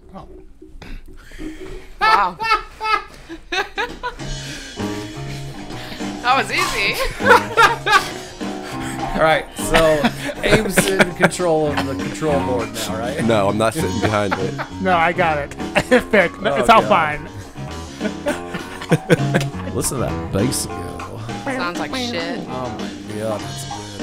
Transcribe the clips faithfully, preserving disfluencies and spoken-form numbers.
Oh. Wow. That was easy. All right, so Abe's in control of the control board now, right? No, I'm not sitting behind it. No, I got it. It's fixed. Oh, It's all God. fine. Listen to that bass go. Sounds like shit. Oh my God, that's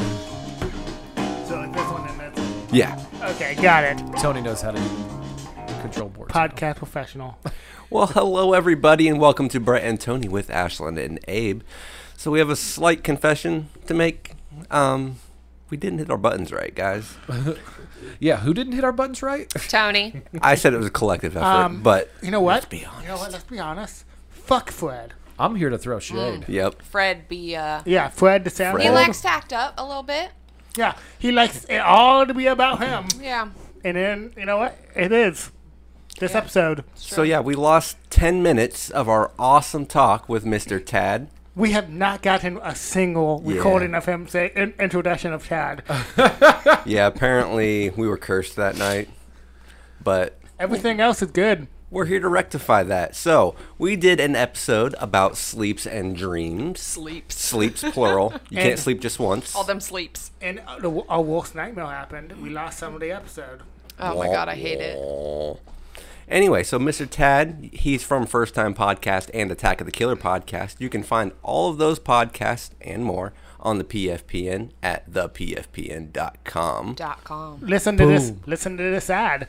So like this one and that's Yeah. okay. Got it. good. Tony knows how to use control boards. Podcast professional. Well, hello everybody, and welcome to Brett and Tony with Ashlyn and Abe. So we have a slight confession to make. Um, we didn't hit our buttons right, guys. Yeah, who didn't hit our buttons right? Tony. I said it was a collective effort, Um, but You know what? let's be honest. You know what? Let's be honest. Fuck Fred. I'm here to throw shade. Yep. Fred be, uh... Yeah, Fred the sound. He Fred. likes tacked up a little bit. Yeah, he likes it all to be about him. Yeah. And then you know what? It is this Yeah. episode. So yeah, we lost ten minutes of our awesome talk with Mister Tad. We have not gotten a single Yeah. recording of him say in, introduction of Chad. Yeah, apparently we were cursed that night, but Everything else is good. we're here to rectify that. So we did an episode about sleeps and dreams. Sleeps. Sleeps plural. You And- can't sleep just once. All them sleeps. And uh, the, a worst nightmare happened. We lost some of the episode. Oh my god, I hate it. Anyway, so Mister Tad, he's from First Time Podcast and Attack of the Killer Podcast. You can find all of those podcasts and more on the P F P N at the P F P N dot com. Dot com. Listen to this. Boom. Listen to this ad.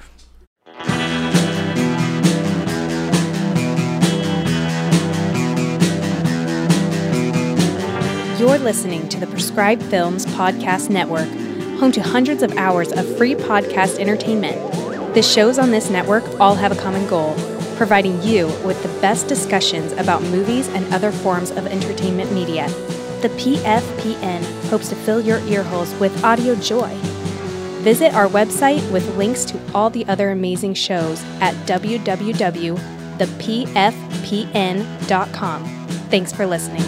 You're listening to the Prescribed Films Podcast Network, home to hundreds of hours of free podcast entertainment. The shows on this network all have a common goal, providing you with the best discussions about movies and other forms of entertainment media. The P F P N hopes to fill your earholes with audio joy. Visit our website with links to all the other amazing shows at w w w dot the p f p n dot com. Thanks for listening.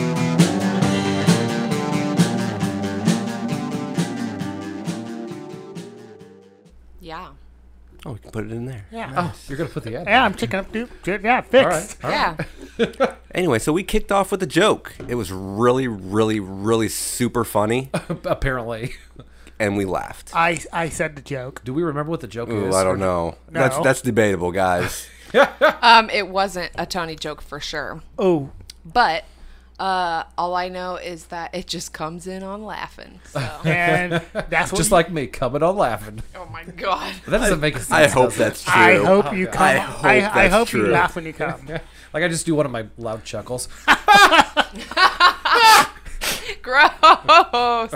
Yeah. Oh, we can put it in there. Yeah. Oh, you're gonna put the ad. Yeah, I'm checking up. Dude, yeah, fixed. All right. All right. Yeah. Anyway, so we kicked off with a joke. It was really, really, really super funny, Apparently. and we laughed. I I said the joke. Do we remember what the joke Ooh, is? I don't know. No. That's that's debatable, guys. Um, it wasn't a Tony joke for sure. Oh, But uh, all I know is that it just comes in on laughing. So. and that's what Just you- like me, coming on laughing. Oh my god. That doesn't make sense. I hope does it? that's true. I hope you Oh, come. I I hope hope, I, that's hope true. you laugh when you come. Like I just do one of my loud chuckles. Gross. Oh,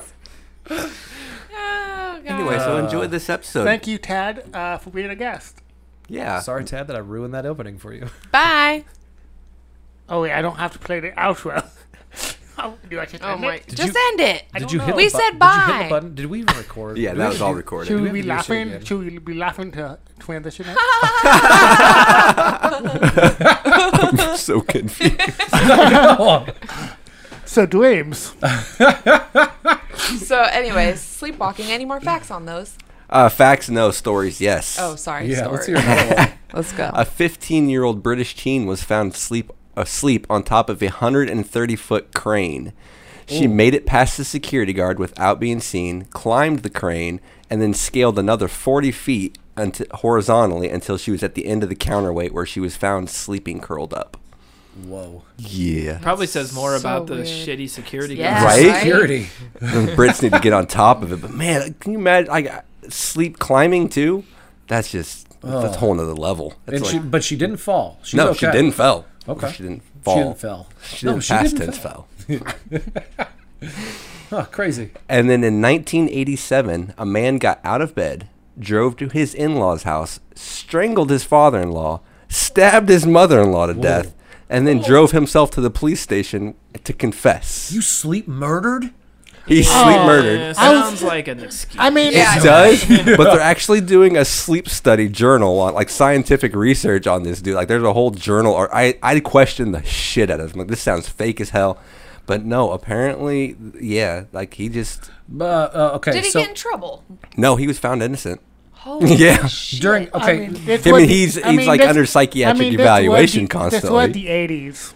god. Anyway, so enjoy this episode. Thank you, Tad, uh, for being a guest. Yeah. Sorry, Tad, that I ruined that opening for you. Bye. Oh wait, I don't have to play the outro. Oh, do I just Oh end my. it? Just you- end it. Did don't you know. hit? We the said button? Did you bye. hit the button? Did we even record? Yeah, Did that we was do- all recorded. Should Do we we be have to do this shit laughing? again? Should we be laughing to transition it? I'm so confused. So dreams. So, anyways, sleepwalking. Any more facts on those? Uh, facts, no. Stories, yes. Oh, sorry. Yeah, story. let's hear another one. Let's go. A fifteen-year-old British teen was found asleep, asleep on top of a one hundred thirty foot crane. She Ooh. made it past the security guard without being seen, climbed the crane, and then scaled another forty feet until, horizontally until she was at the end of the counterweight, where she was found sleeping curled up. Whoa. Yeah. Probably says more So about the weird. shitty security Yeah, guards. Right? Security. The Brits need to get on top of it. But man, can you imagine? Like sleep climbing too? That's just that's a whole nother level. That's And like, she, but she didn't fall. She no, was she okay. didn't fell. Okay. She didn't She fall. didn't fell. She No, didn't she past didn't tense fall. fell. Oh, crazy. And then in nineteen eighty-seven, a man got out of bed, drove to his in-laws' house, strangled his father-in-law, stabbed his mother-in-law to death, and then drove himself to the police station to confess. You sleep murdered? He sleep Yeah, murdered. sounds like an excuse. I mean, Yeah. It does, but they're actually doing a sleep study journal on like scientific research on this dude. Like, there's a whole journal. Or I, I question the shit out of him. Like, this sounds fake as hell, but no. Apparently, yeah. Like he just Uh, uh, okay. Did he so get in trouble? no. He was found innocent. Holy Yeah. shit. During I okay, mean, it's I what mean, the- he's I he's mean, like that's- under psychiatric I mean, that's what evaluation the- constantly. That's what the eighties.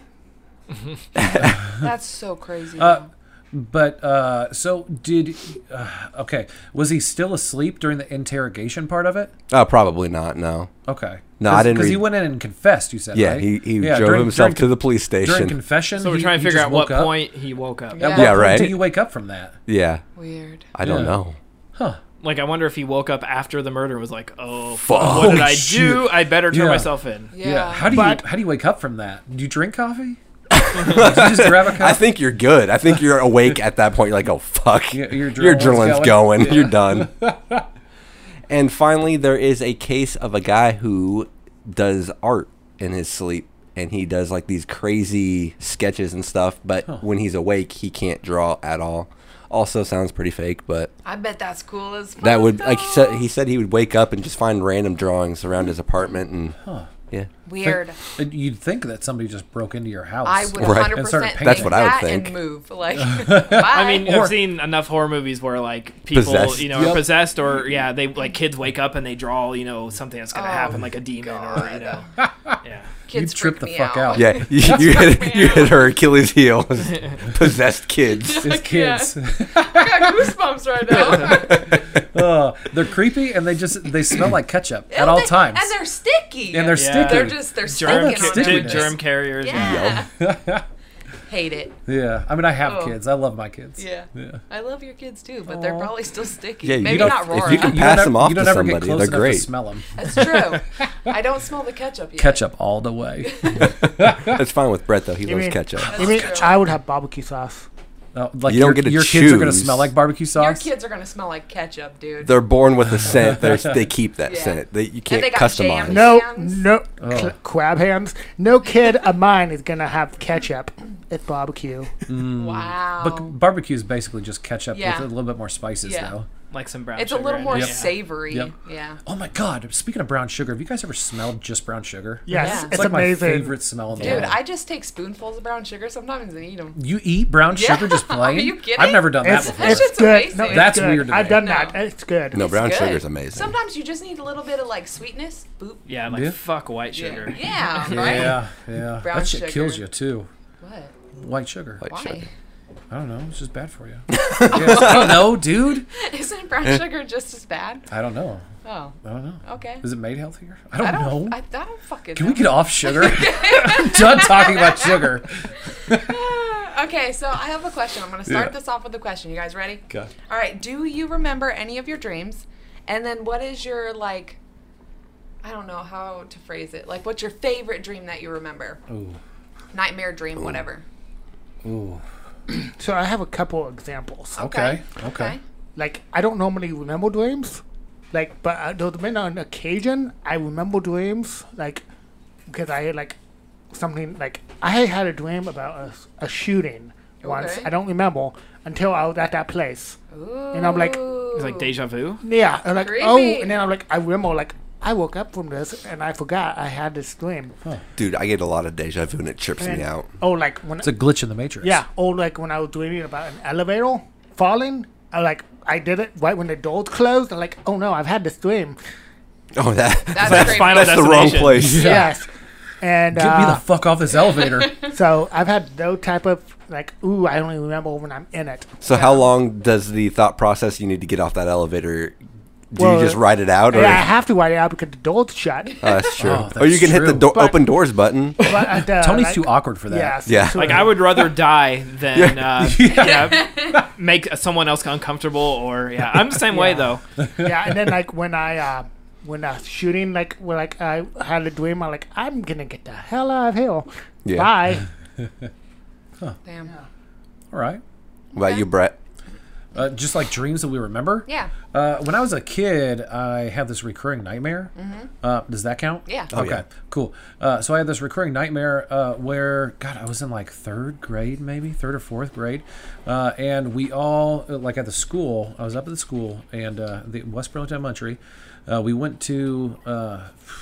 That's so crazy. Uh, but uh, so did uh, okay? Was he still asleep during the interrogation part of it? Oh, probably not. No. Okay. No, I didn't Because he read- went in and confessed. You said, Yeah, right? he, he Yeah, drove during- himself during to the police During station. confession. So we're he- trying to he figure just out what woke up? point he woke up. At Yeah. what Yeah, point right. Did you wake up from that? Yeah, Weird. I don't Yeah. know. Huh? Like, I wonder if he woke up after the murder and was like, oh, Fuck. fuck, what did Oh, I do? shit. I better turn Yeah. myself in. Yeah. How do But- you how do you wake up from that? Do you drink coffee? Did you just grab a cup? I think you're good. I think you're awake at that point. You're like, oh fuck, Yeah, your your adrenaline's adrenaline's going. going. You're done. And finally, there is a case of a guy who does art in his sleep, and he does like these crazy sketches and stuff. But when he's awake, he can't draw at all. Also, sounds pretty fake, but I bet that's cool as fuck. that would like he though. said. He said he would wake up and just find random drawings around his apartment, and yeah. Weird. Think- You'd think that somebody just broke into your house. I would Right. one hundred And started percent painting. That's what I would that think. and move. Like, I mean, Or- I've seen enough horror movies where like people, Possessed. you know, Yep. are possessed, or yeah, they like kids wake up and they draw, you know, something that's gonna Oh, happen, like a demon, or you know, yeah. kids You'd trip freak the me fuck out. Yeah, you, you hit you hit her Achilles heel. Possessed kids. It's kids. I got goosebumps right now. uh, they're creepy and they just they smell like ketchup at And all they- times. and they're sticky. And they're Yeah. sticky. They're just they're Germ, sticking on ca- everything. germ carriers. Yeah. Hate it. Yeah, I mean, I have Oh. kids. I love my kids. Yeah. Yeah. I love your kids too, but they're probably still sticky. Yeah, you Maybe don't- not if Rory. you can You pass don't them ever- off you to don't ever get somebody. close They're enough great. To smell them. That's true. I don't smell the ketchup yet. Ketchup all the way. That's fine with Brett though. He You loves mean- ketchup. That's I mean, true. I would have barbecue sauce. Uh, like You don't your, get to your kids are gonna choose. smell like barbecue Your sauce. kids are gonna smell like ketchup, dude. They're born with a scent. They're, they keep that Yeah. scent. They, you And can't they got customize. jam. No, Hands? no, Oh. cl- crab hands. No kid of mine is gonna have ketchup at barbecue. Wow. But barbecue is basically just ketchup Yeah. with a little bit more spices, Yeah. though. Like some brown it's a sugar little in more it. Yep. savory. Yep. Yeah. Oh my god! Speaking of brown sugar, have you guys ever smelled just brown sugar? Yes, Yeah. it's, It's like amazing. my favorite smell in the Dude, world. I just take spoonfuls of brown sugar sometimes and eat them. You eat brown Yeah. sugar just plain? Are you kidding? I've never done that It's, before. That it's shit's good. amazing. No, it's That's good. weird to I've me. done No. that. It's good. No, brown Good. sugar's amazing. Sometimes you just need a little bit of like sweetness. Boop. Yeah, like Yeah. fuck white sugar. Yeah. Yeah. Right. Yeah, yeah. Brown that shit sugar. kills you too. What? White sugar. White Why? sugar. I don't know. It's just bad for you. Yes, I don't know, dude. Isn't brown sugar just as bad? I don't know. Oh. I don't know. Okay. Is it made healthier? I don't, I don't. know. I, I don't fucking. Can know. we get off sugar? I'm done talking about sugar. Okay, so I have a question. I'm going to start Yeah. this off with a question. You guys ready? Okay. All right. Do you remember any of your dreams? And then what is your, like, I don't know how to phrase it. Like, what's your favorite dream that you remember? Ooh. Nightmare dream, whatever. Ooh. So I have a couple examples. Okay. Okay. Like I don't normally remember dreams, like but uh, there's been on occasion I remember dreams, like because I had like something like I had a dream about a, a shooting once. Okay. I don't remember until I was at that place. Ooh. And I'm like- It's like deja vu. Yeah, and like oh, Creepy. and then I'm like I remember like I woke up from this and I forgot I had this dream. Dude, I get a lot of deja vu and it trips And- me out. Oh, like when It's a glitch in the matrix. yeah, or like when I was dreaming about an elevator falling. I like I did it right when the doors closed. I'm like, oh no, I've had this dream. Oh, that That's That's creepy. Final that's the wrong Destination. place. Yes, and Get me the uh, fuck off this elevator. so I've had those type of like, ooh, I only remember when I'm in it. So how long does the thought process you need to get off that elevator? Do Well, you just write it out, or Yeah, I have to write it out because the door's shut. oh, that's true. Oh, or you that's can hit the true. do- But- open doors button. But, uh, Tony's like, too awkward for that. Yes, Yeah. so- Like I would rather die than uh, yeah, make someone else uncomfortable. Or yeah, I'm the same way Yeah. though. yeah, and then like when I uh, when I was shooting, like when like I had a dream, I'm like, I'm gonna get the hell out of here. Yeah. Bye. Damn. All right. What about you, Brett? Uh, just like dreams that we remember. Yeah. Uh, when I was a kid, I had this recurring nightmare. Uh, does that count? Yeah. Oh, Okay, yeah. cool. Uh, so I had this recurring nightmare uh, where, God, I was in like third grade, maybe third or fourth grade, uh, and we all, uh, like at the school, I was up at the school, and uh, the West Burlington Elementary, uh, we went to uh,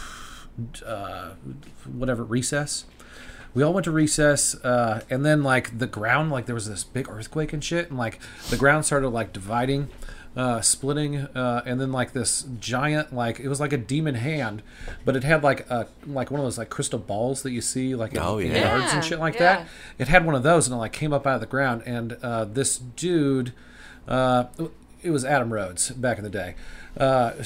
uh, whatever recess. We all went to recess, uh, and then like the ground, like there was this big earthquake and shit, and like the ground started like dividing. uh, splitting, uh, and then like this giant, like it was like a demon hand, but it had like a like one of those like crystal balls that you see like in, Oh, in yeah. yards and shit like Yeah. that. It had one of those, and it like came up out of the ground, and uh, this dude, uh, it was Adam Rhodes back in the day. Uh,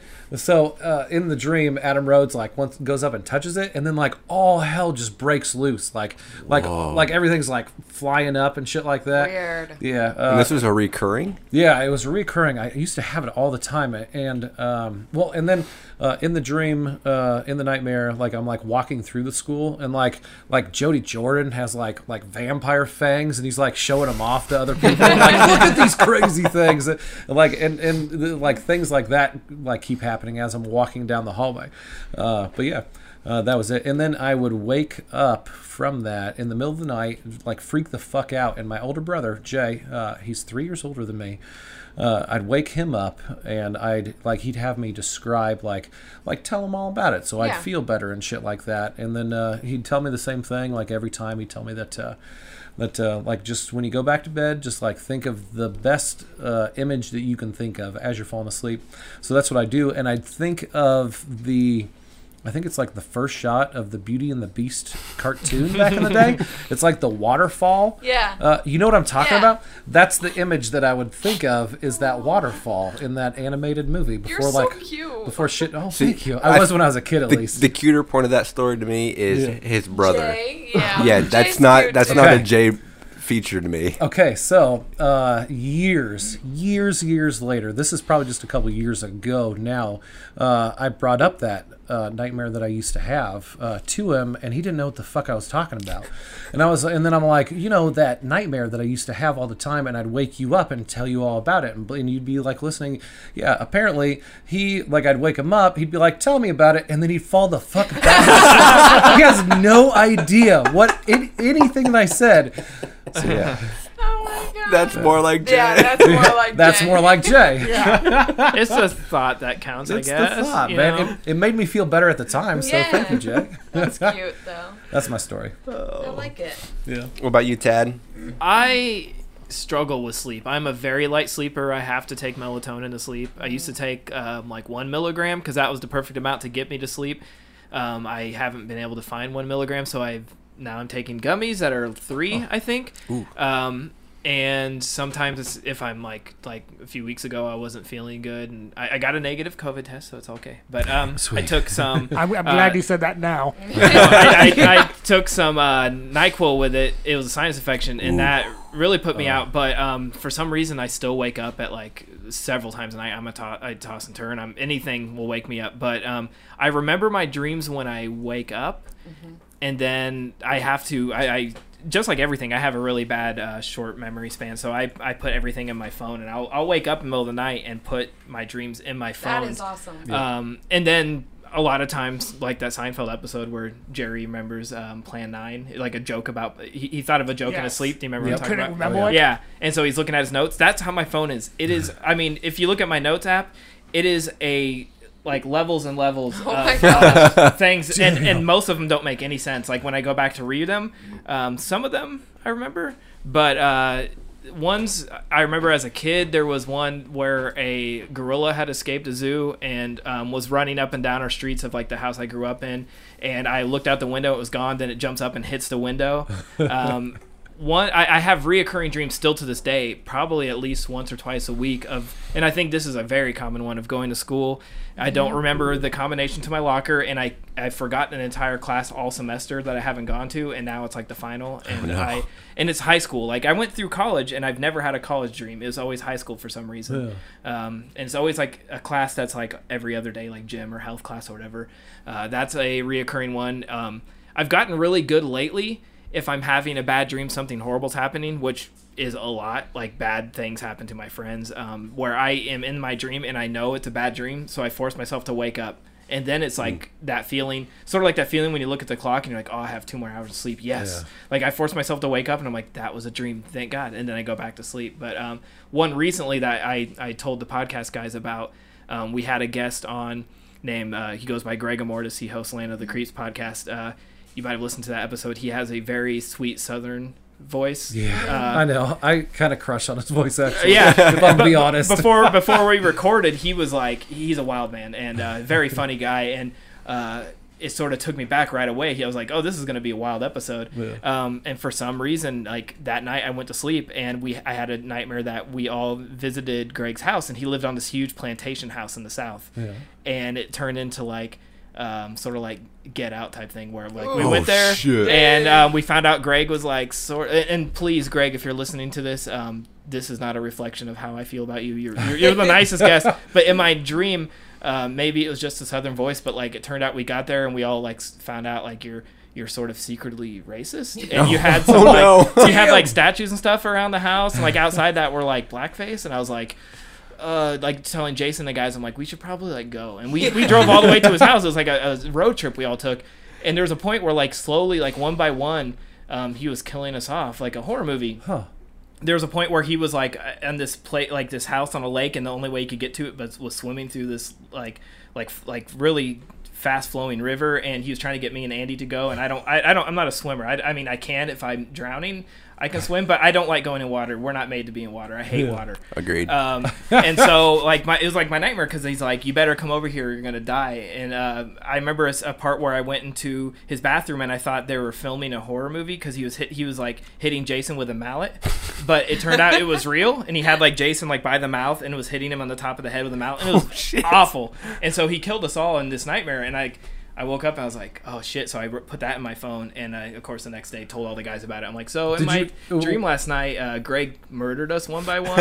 so uh, in the dream, Adam Rhodes like once goes up and touches it, and then like all hell just breaks loose, like like Whoa. like everything's like flying up and shit like that. Weird. Yeah. Uh, And this was a recurring? yeah, it was recurring. I used to have it all the time, and um, well, and then uh, in the dream, uh, in the nightmare, like I'm like walking through the school, and like like Jody Jordan has like like vampire fangs, and he's like showing them off to other people. Like, look at these crazy things, and, like and and the, like things like that like keep happening as I'm walking down the hallway. Uh, but yeah. Uh, that was it. And then I would wake up from that in the middle of the night, like freak the fuck out. And my older brother, Jay, uh, he's three years older than me. Uh, I'd wake him up, and I'd like he'd have me describe like like tell him all about it, so I'd Yeah. feel better and shit like that. And then uh, he'd tell me the same thing. Like every time he'd tell me that uh, that uh, like just when you go back to bed, just like think of the best uh, image that you can think of as you're falling asleep. So that's what I do, and I'd think of the. I think it's like the first shot of the Beauty and the Beast cartoon back in the day. It's like the waterfall. Yeah. Uh, you know what I'm talking Yeah. about? That's the image that I would think of is that waterfall in that animated movie before You're so like cute. before shit. Oh, See, thank you. I, I- was when I was a kid at The, least. the cuter point of that story to me is Yeah. his brother. Jay, yeah. Yeah, that's Jay's not cute that's too. not a Okay. Jay feature to me. Okay, so uh, years, years, years later, this is probably just a couple years ago now, uh, I brought up that uh, nightmare that I used to have uh, to him, and he didn't know what the fuck I was talking about. And I was, and then I'm like, you know, that nightmare that I used to have all the time, and I'd wake you up and tell you all about it, and, and you'd be like listening. Yeah, apparently he, like, I'd wake him up, he'd be like, tell me about it, and then he'd fall the fuck back. He has no idea what any, anything that I said. So, yeah. Oh my god. That's more like Jay. Yeah, that's more like That's Jay. more like Jay. It's a thought that counts, It's I guess. the thought, you man. know? It, it made me feel better at the time, so Yeah. thank you, Jay. That's cute though. That's my story. I like it. Yeah. What about you, Tad? I struggle with sleep. I'm a very light sleeper. I have to take melatonin to sleep. I used to take um, like one milligram because that was the perfect amount to get me to sleep. Um, I haven't been able to find one milligram, so I've now I'm taking gummies that are three, I think. Um, and sometimes it's, if I'm like like a few weeks ago, I wasn't feeling good, and I, I got a negative COVID test, so it's okay. But um, I Sweet. took some. I'm, I'm uh, glad you said that now. I, I, I took some uh, NyQuil with it. It was a sinus infection, and that really put me out. But um, for some reason, I still wake up at like several times a night. I'm a to- I toss and turn. I'm anything will wake me up. But um, I remember my dreams when I wake up, and then I have to. I, I just like everything, I have a really bad uh, short memory span. So I I put everything in my phone, and I'll I'll wake up in the middle of the night and put my dreams in my phone. That is awesome. Um, and then a lot of times, like that Seinfeld episode where Jerry remembers um, Plan nine, like a joke about he, he thought of a joke in his Yes. sleep. Do you remember Yep. what I'm talking Couldn't about? remember it? Yeah, and so he's looking at his notes. That's how my phone is. It is. I mean, if you look at my notes app, it is a like levels and levels Oh my of gosh. uh, things, and, and most of them don't make any sense. Like when I go back to read them, um, some of them I remember, but uh, ones I remember as a kid, there was one where a gorilla had escaped a zoo and um, was running up and down our streets of like the house I grew up in, and I looked out the window, it was gone. Then it jumps up and hits the window. Um, One, I, I have reoccurring dreams still to this day, probably at least once or twice a week of, and I think this is a very common one of going to school. I don't remember the combination to my locker, and I I've forgotten an entire class all semester that I haven't gone to, and now it's like the final, and no. I and it's high school. Like I went through college, and I've never had a college dream. It was always high school for some reason, um, and it's always like a class that's like every other day, like gym or health class or whatever. Uh, that's a reoccurring one. Um, I've gotten really good lately. If I'm having a bad dream, something horrible's happening, which is a lot, like bad things happen to my friends, um, where I am in my dream and I know it's a bad dream, so I force myself to wake up. And then it's like mm. that feeling, sort of like that feeling when you look at the clock and you're like, oh, I have two more hours of sleep. Yes. Yeah. Like I force myself to wake up and I'm like, that was a dream. Thank God. And then I go back to sleep. But um, one recently that I, I told the podcast guys about, um, we had a guest on named, uh, he goes by Greg Amortis. He hosts Land of the Creeps podcast. Uh, You might have listened to that episode. He has a very sweet Southern voice. Yeah, Uh, I know. I kind of crush on his voice actually. Yeah, if I'm but be honest. Before before we recorded, he was like, he's a wild man and a very funny guy, and uh, it sort of took me back right away. He I was like, oh, this is going to be a wild episode. Yeah. Um, and for some reason, like that night, I went to sleep and we I had a nightmare that we all visited Greg's house, and he lived on this huge plantation house in the South, Yeah. and it turned into like. Um, sort of like Get Out type thing where like we Oh, went there shit. and um, we found out Greg was like sort and, and please Greg, if you're listening to this, um, this is not a reflection of how I feel about you. You're you're, you're the nicest guest, but in my dream, uh, maybe it was just a Southern voice, but like it turned out we got there and we all like s- found out like you're you're sort of secretly racist, and you had some Oh, like no. so you had like statues and stuff around the house and like outside that were like blackface, and I was like. Uh, like telling Jason the guys, I'm like, we should probably like go, and we, we drove all the way to his house. It was like a, a road trip we all took, and there was a point where like slowly, like one by one, um, he was killing us off like a horror movie. Huh. There was a point where he was like on this plate, like this house on a lake, and the only way he could get to it was, was swimming through this like like like really fast flowing river, and he was trying to get me and Andy to go, and I don't I, I don't I'm not a swimmer. I, I mean I can if I'm drowning. I can swim, but I don't like going in water. We're not made to be in water. I hate Yeah. water. Agreed. Um, and so like my it was like my nightmare because he's like, you better come over here, or you're gonna die. And uh, I remember a, a part where I went into his bathroom and I thought they were filming a horror movie because he was hit, he was like hitting Jason with a mallet, but it turned out it was real, and he had like Jason like by the mouth and was hitting him on the top of the head with a mallet, and it was awful. And so he killed us all in this nightmare, and I. I woke up and I was like, oh shit. So I put that in my phone, and I, of course, the next day told all the guys about it. I'm like, so in Did my you- dream last night, uh, Greg murdered us one by one.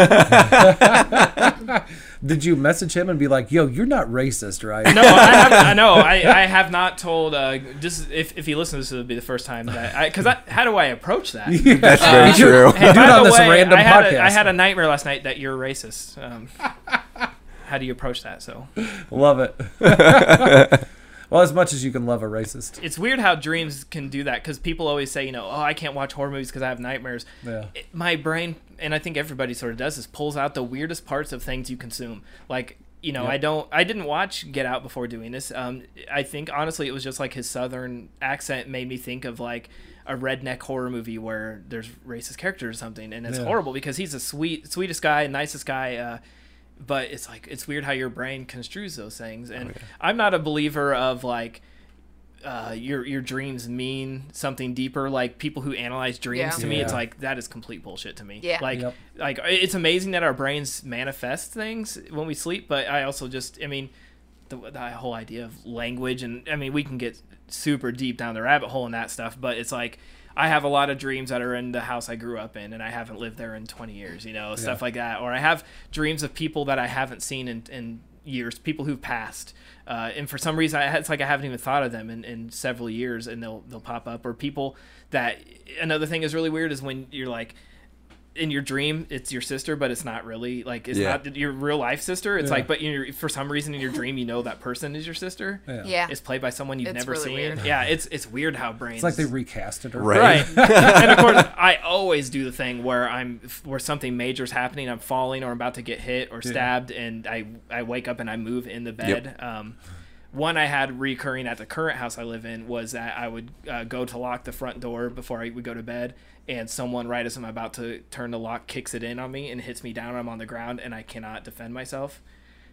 Did you message him and be like, "Yo, you're not racist, right?" No, I have, I know. I, I have not told. Uh, just if, if he listens, this will be the first time that because I, how do I approach that? That's very Uh, true. Hey, do by it on the this way, random I had, a, podcast. I had a nightmare last night that you're racist. Um, how do you approach that? So Love it. Well, as much as you can love a racist. it's weird how dreams can do that because people always say, you know, oh, I can't watch horror movies because I have nightmares. Yeah. It- my brain, and I think everybody sort of does this, pulls out the weirdest parts of things you consume. Like, you know, Yep. I don't, I didn't watch Get Out before doing this. Um, I think honestly, it was just like his Southern accent made me think of like a redneck horror movie where there's racist characters or something, and it's Yeah. horrible because he's a sweet, sweetest guy, nicest guy. Uh, but it's like it's weird how your brain construes those things, and I'm not a believer of like. Uh, your your dreams mean something deeper. Like people who analyze dreams, Yeah. to me, it's Yeah. like that is complete bullshit to me. Yeah. Like Yep. like it's amazing that our brains manifest things when we sleep, but I also just I mean the, the whole idea of language, and I mean we can get super deep down the rabbit hole in that stuff, but it's like I have a lot of dreams that are in the house I grew up in, and I haven't lived there in twenty years, you know, stuff Yeah. like that. Or I have dreams of people that I haven't seen in, in years, people who've passed. Uh, and for some reason, I, it's like I haven't even thought of them in, in several years, and they'll they'll pop up. Or people that another thing is really weird is when you're like in your dream, it's your sister, but it's not really like it's Yeah. not your real life sister. It's Yeah. like, but you're, for some reason in your dream, you know that person is your sister. Yeah. Yeah. It's played by someone you've It's never really seen. weird. Yeah, it's it's weird how brains. It's like they recast it. Or Right. Right. And of course, I always do the thing where I'm where something major is happening. I'm falling or I'm about to get hit or stabbed, and I I wake up and I move in the bed. Um, one I had recurring at the current house I live in was that I would uh, go to lock the front door before I would go to bed, and someone right as I'm about to turn the lock kicks it in on me and hits me down. I'm on the ground and I cannot defend myself.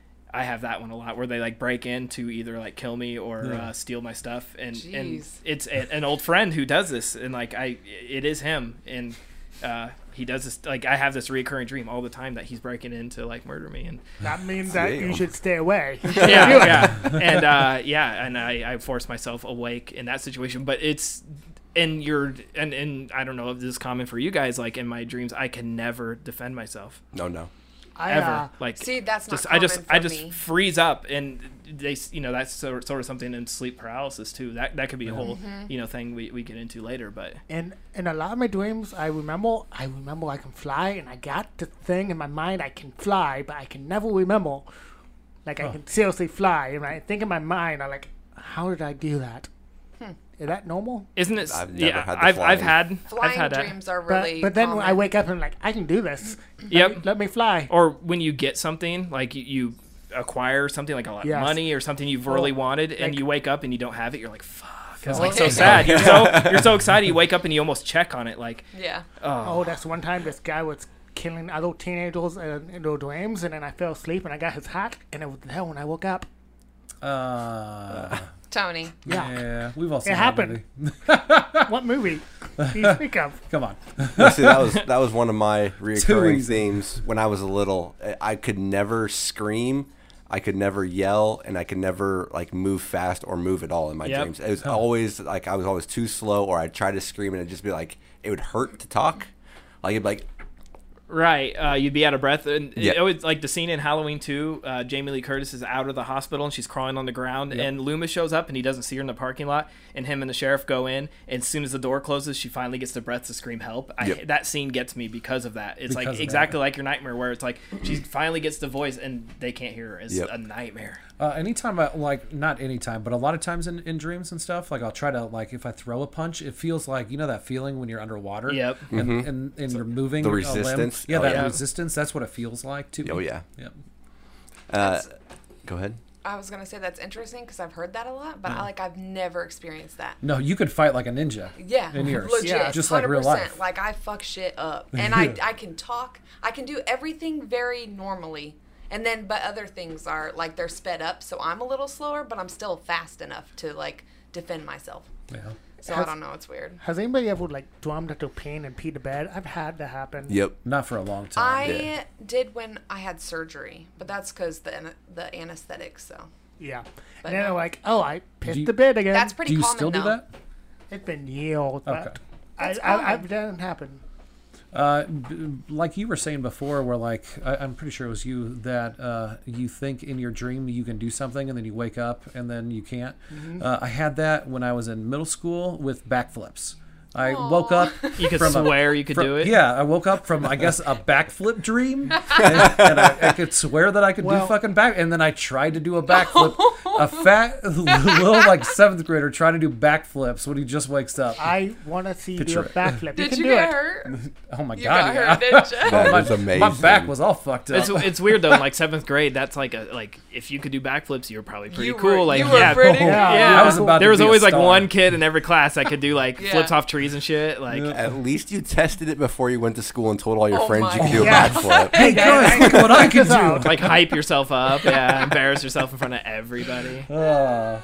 I have that one a lot where they like break in to either like kill me or Yeah. uh, steal my stuff, and and Jeez. it's a, an old friend who does this, and like I it is him, and uh, he does this like I have this recurring dream all the time that he's breaking in to like murder me, and That means that you Damn. should stay away. yeah yeah and uh, yeah and I, I force myself awake in that situation, but it's and you're and and I don't know if this is common for you guys, like in my dreams I can never defend myself. No, no. I, Ever uh, like See, that's not just I just common I for just me. freeze up, and they s- you know that's sort sort of something in sleep paralysis too. That that could be a whole Mm-hmm. you know thing we, we get into later, but in in a lot of my dreams, I remember I remember I can fly, and I got the thing in my mind I can fly, but I can never remember. Like I can seriously fly, and I think in my mind, I'm like, how did I do that? Hmm. Is that normal? isn't it? I've never yeah, had the I've I've flying. had I've Flying had that. dreams are But, really but then when I common. wake up and I'm like, I can do this. Let Yep. me, let me fly. Or when you get something like you, you acquire something like a lot Yes. of money or something you've really Or, wanted, and like- you wake up and you don't have it, you're like, fuck. because like so sad. You're so you're so excited. You wake up and you almost check on it, like Yeah. oh, Oh, that's one time this guy was killing other teenagers in, in their dreams, and then I fell asleep and I got his hat, and it was hell when I woke up. Uh, Tony. Yeah. yeah, we've all seen It that happened. movie. What movie do you speak of? Come on. Well, see, that was that was one of my reoccurring easy. themes when I was a little. I- I could never scream, I could never yell, and I could never like move fast or move at all in my Yep. dreams. It was always like I was always too slow, or I'd try to scream and it'd just be like it would hurt to talk. Like it'd be like right. Uh, you'd be out of breath, and Yeah. it was like the scene in Halloween two. Uh, Jamie Lee Curtis is out of the hospital and she's crawling on the ground, and Loomis shows up and he doesn't see her in the parking lot, and him and the sheriff go in, and as soon as the door closes, she finally gets the breath to scream help. I, Yep. that scene gets me because of that. It's Because like of exactly that. like your nightmare, where it's like she finally gets the voice and they can't hear her. It's Yep. a nightmare. Uh, anytime I like, not anytime, but a lot of times in, in dreams and stuff, like I'll try to like if I throw a punch, it feels like you know that feeling when you're underwater. Yep. And and, and you're moving the a limb? resistance? Yeah, Oh, that yeah. resistance. That's what it feels like to me. oh yeah. Yep. Uh, go ahead. I was gonna say that's interesting because I've heard that a lot, but I like I've never experienced that. No, you could fight like a ninja. Yeah, In yours. legit, Yeah, just like real one hundred percent. life. Like I fuck shit up, and I I can talk, I can do everything very normally, and then but other things are like they're sped up, so I'm a little slower, but I'm still fast enough to like defend myself. Yeah. So I don't know, it's weird. Has anybody ever like drummed at their pain and peed to bed? I've had that happen. Yep. Not for a long time. I Yeah. did when I had surgery, but that's because the ana- the anesthetic. So Yeah. But And then no. they're like, oh, I pissed Do you- the bed again. that's pretty do you common still do though. that? It's been years, but Okay. I, That's I, I, common. that doesn't happen. Uh, b- like you were saying before, where like I, I'm pretty sure it was you that uh, you think in your dream you can do something and then you wake up and then you can't. Mm-hmm. Uh, I had that when I was in middle school with backflips. I woke up. You could from a- swear you could from- do it. Yeah, I woke up from I guess a backflip dream, and, and I, I could swear that I could Well- do fucking back. And then I tried to do a backflip. A fat little like seventh grader trying to do backflips when he just wakes up. I want to see you do Picture a it. backflip. You Did can you do get it. hurt? Oh my You god! got yeah. hurt, didn't you? That my, is amazing. my back was all fucked up. It's, it's weird though. In like seventh grade, that's like a like if you could do backflips, you were probably pretty You were- cool. Like you were yeah, pretty Yeah. cool. yeah. I was about there to was be a always like star. one kid in every class that could do like Yeah. flips off trees and shit. Like At least you tested it before you went to school and told all your Oh friends my you could do a God. backflip. Hey guys, look what I can do. like hype yourself up, yeah, embarrass yourself in front of everybody. Uh,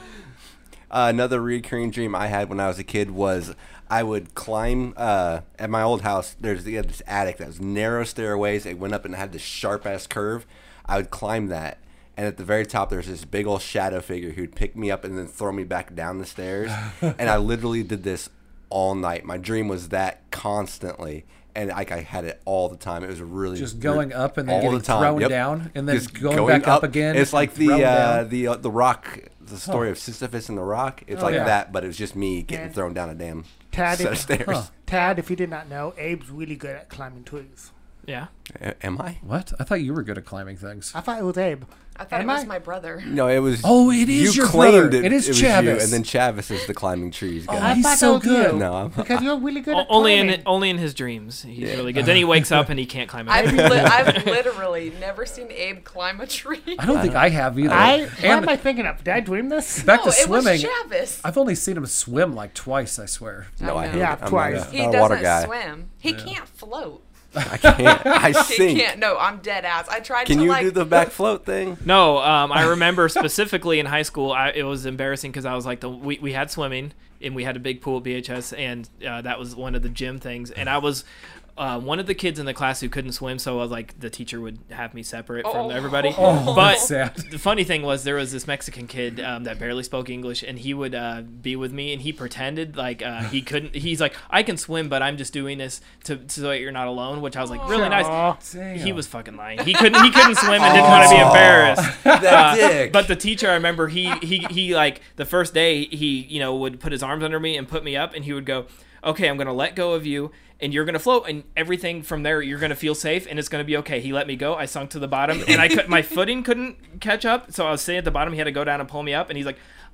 Uh, another recurring dream I had when I was a kid was I would climb uh, at my old house. There's the, this attic that was narrow stairways. It went up and it had this sharp ass curve. I would climb that, and at the very top there's this big old shadow figure who'd pick me up and then throw me back down the stairs. And I literally did this all night. My dream was that constantly, and like I had it all the time. It was really just re- going up and then all getting the time. thrown Yep. down and then Just going, back up, again. It's like and the thrown uh, down. the uh, the rock, the story of Sisyphus and the Rock. It's Oh, like yeah. that, but it was just me getting Yeah. thrown down a damn Tad, set of if, stairs. Huh. Tad, if you did not know, Abe's really good at climbing trees. Yeah. A- Am I? What? I thought you were good at climbing things. I thought it was Abe. I thought Am it was I? my brother. No, it was. Oh, it is you your claimed brother. It, It is was you, Chavis. and then Chavis is the climbing trees guy. I he's thought so that was you. good. No, I'm- because you're really good O- at only climbing. in only in his dreams, he's really good. Then he wakes up and he can't climb. I've, It. li- I've literally never seen Abe climb a tree. I don't think I have either. I, what and am I thinking of? Did I dream this? back no, to it swimming. was Travis. I've only seen him swim like twice. I swear. no, I I haven't. Yeah, I'm not twice. a- He not a doesn't water guy. swim. He can't float. I can't. I He sink. can't. No, I'm dead ass. I tried Can to you like. do the back float thing? No, um, I remember specifically in high school, I, it was embarrassing because I was like, the we, we had swimming and we had a big pool at B H S, and uh, that was one of the gym things. And I was uh, one of the kids in the class who couldn't swim, so I was like, the teacher would have me separate from Oh. everybody. Oh, but that's sad. the funny thing was there was this Mexican kid um, that barely spoke English, and he would uh, be with me, and he pretended like uh, he couldn't. He's like, I can swim, but I'm just doing this to so that you're not alone, which I was like, really nice. Aw. Damn. He was fucking lying. He couldn't. He couldn't swim and didn't want to be embarrassed. That Uh, dick. But the teacher, I remember, he he he like the first day he you know would put his arms under me and put me up, and he would go, "Okay, I'm gonna let go of you, and you're gonna float, and everything from there you're gonna feel safe, and it's gonna be okay." He let me go. I sunk to the bottom, and I could my footing couldn't catch up, so I was sitting at the bottom. He had to go down and pull me up, and he's like,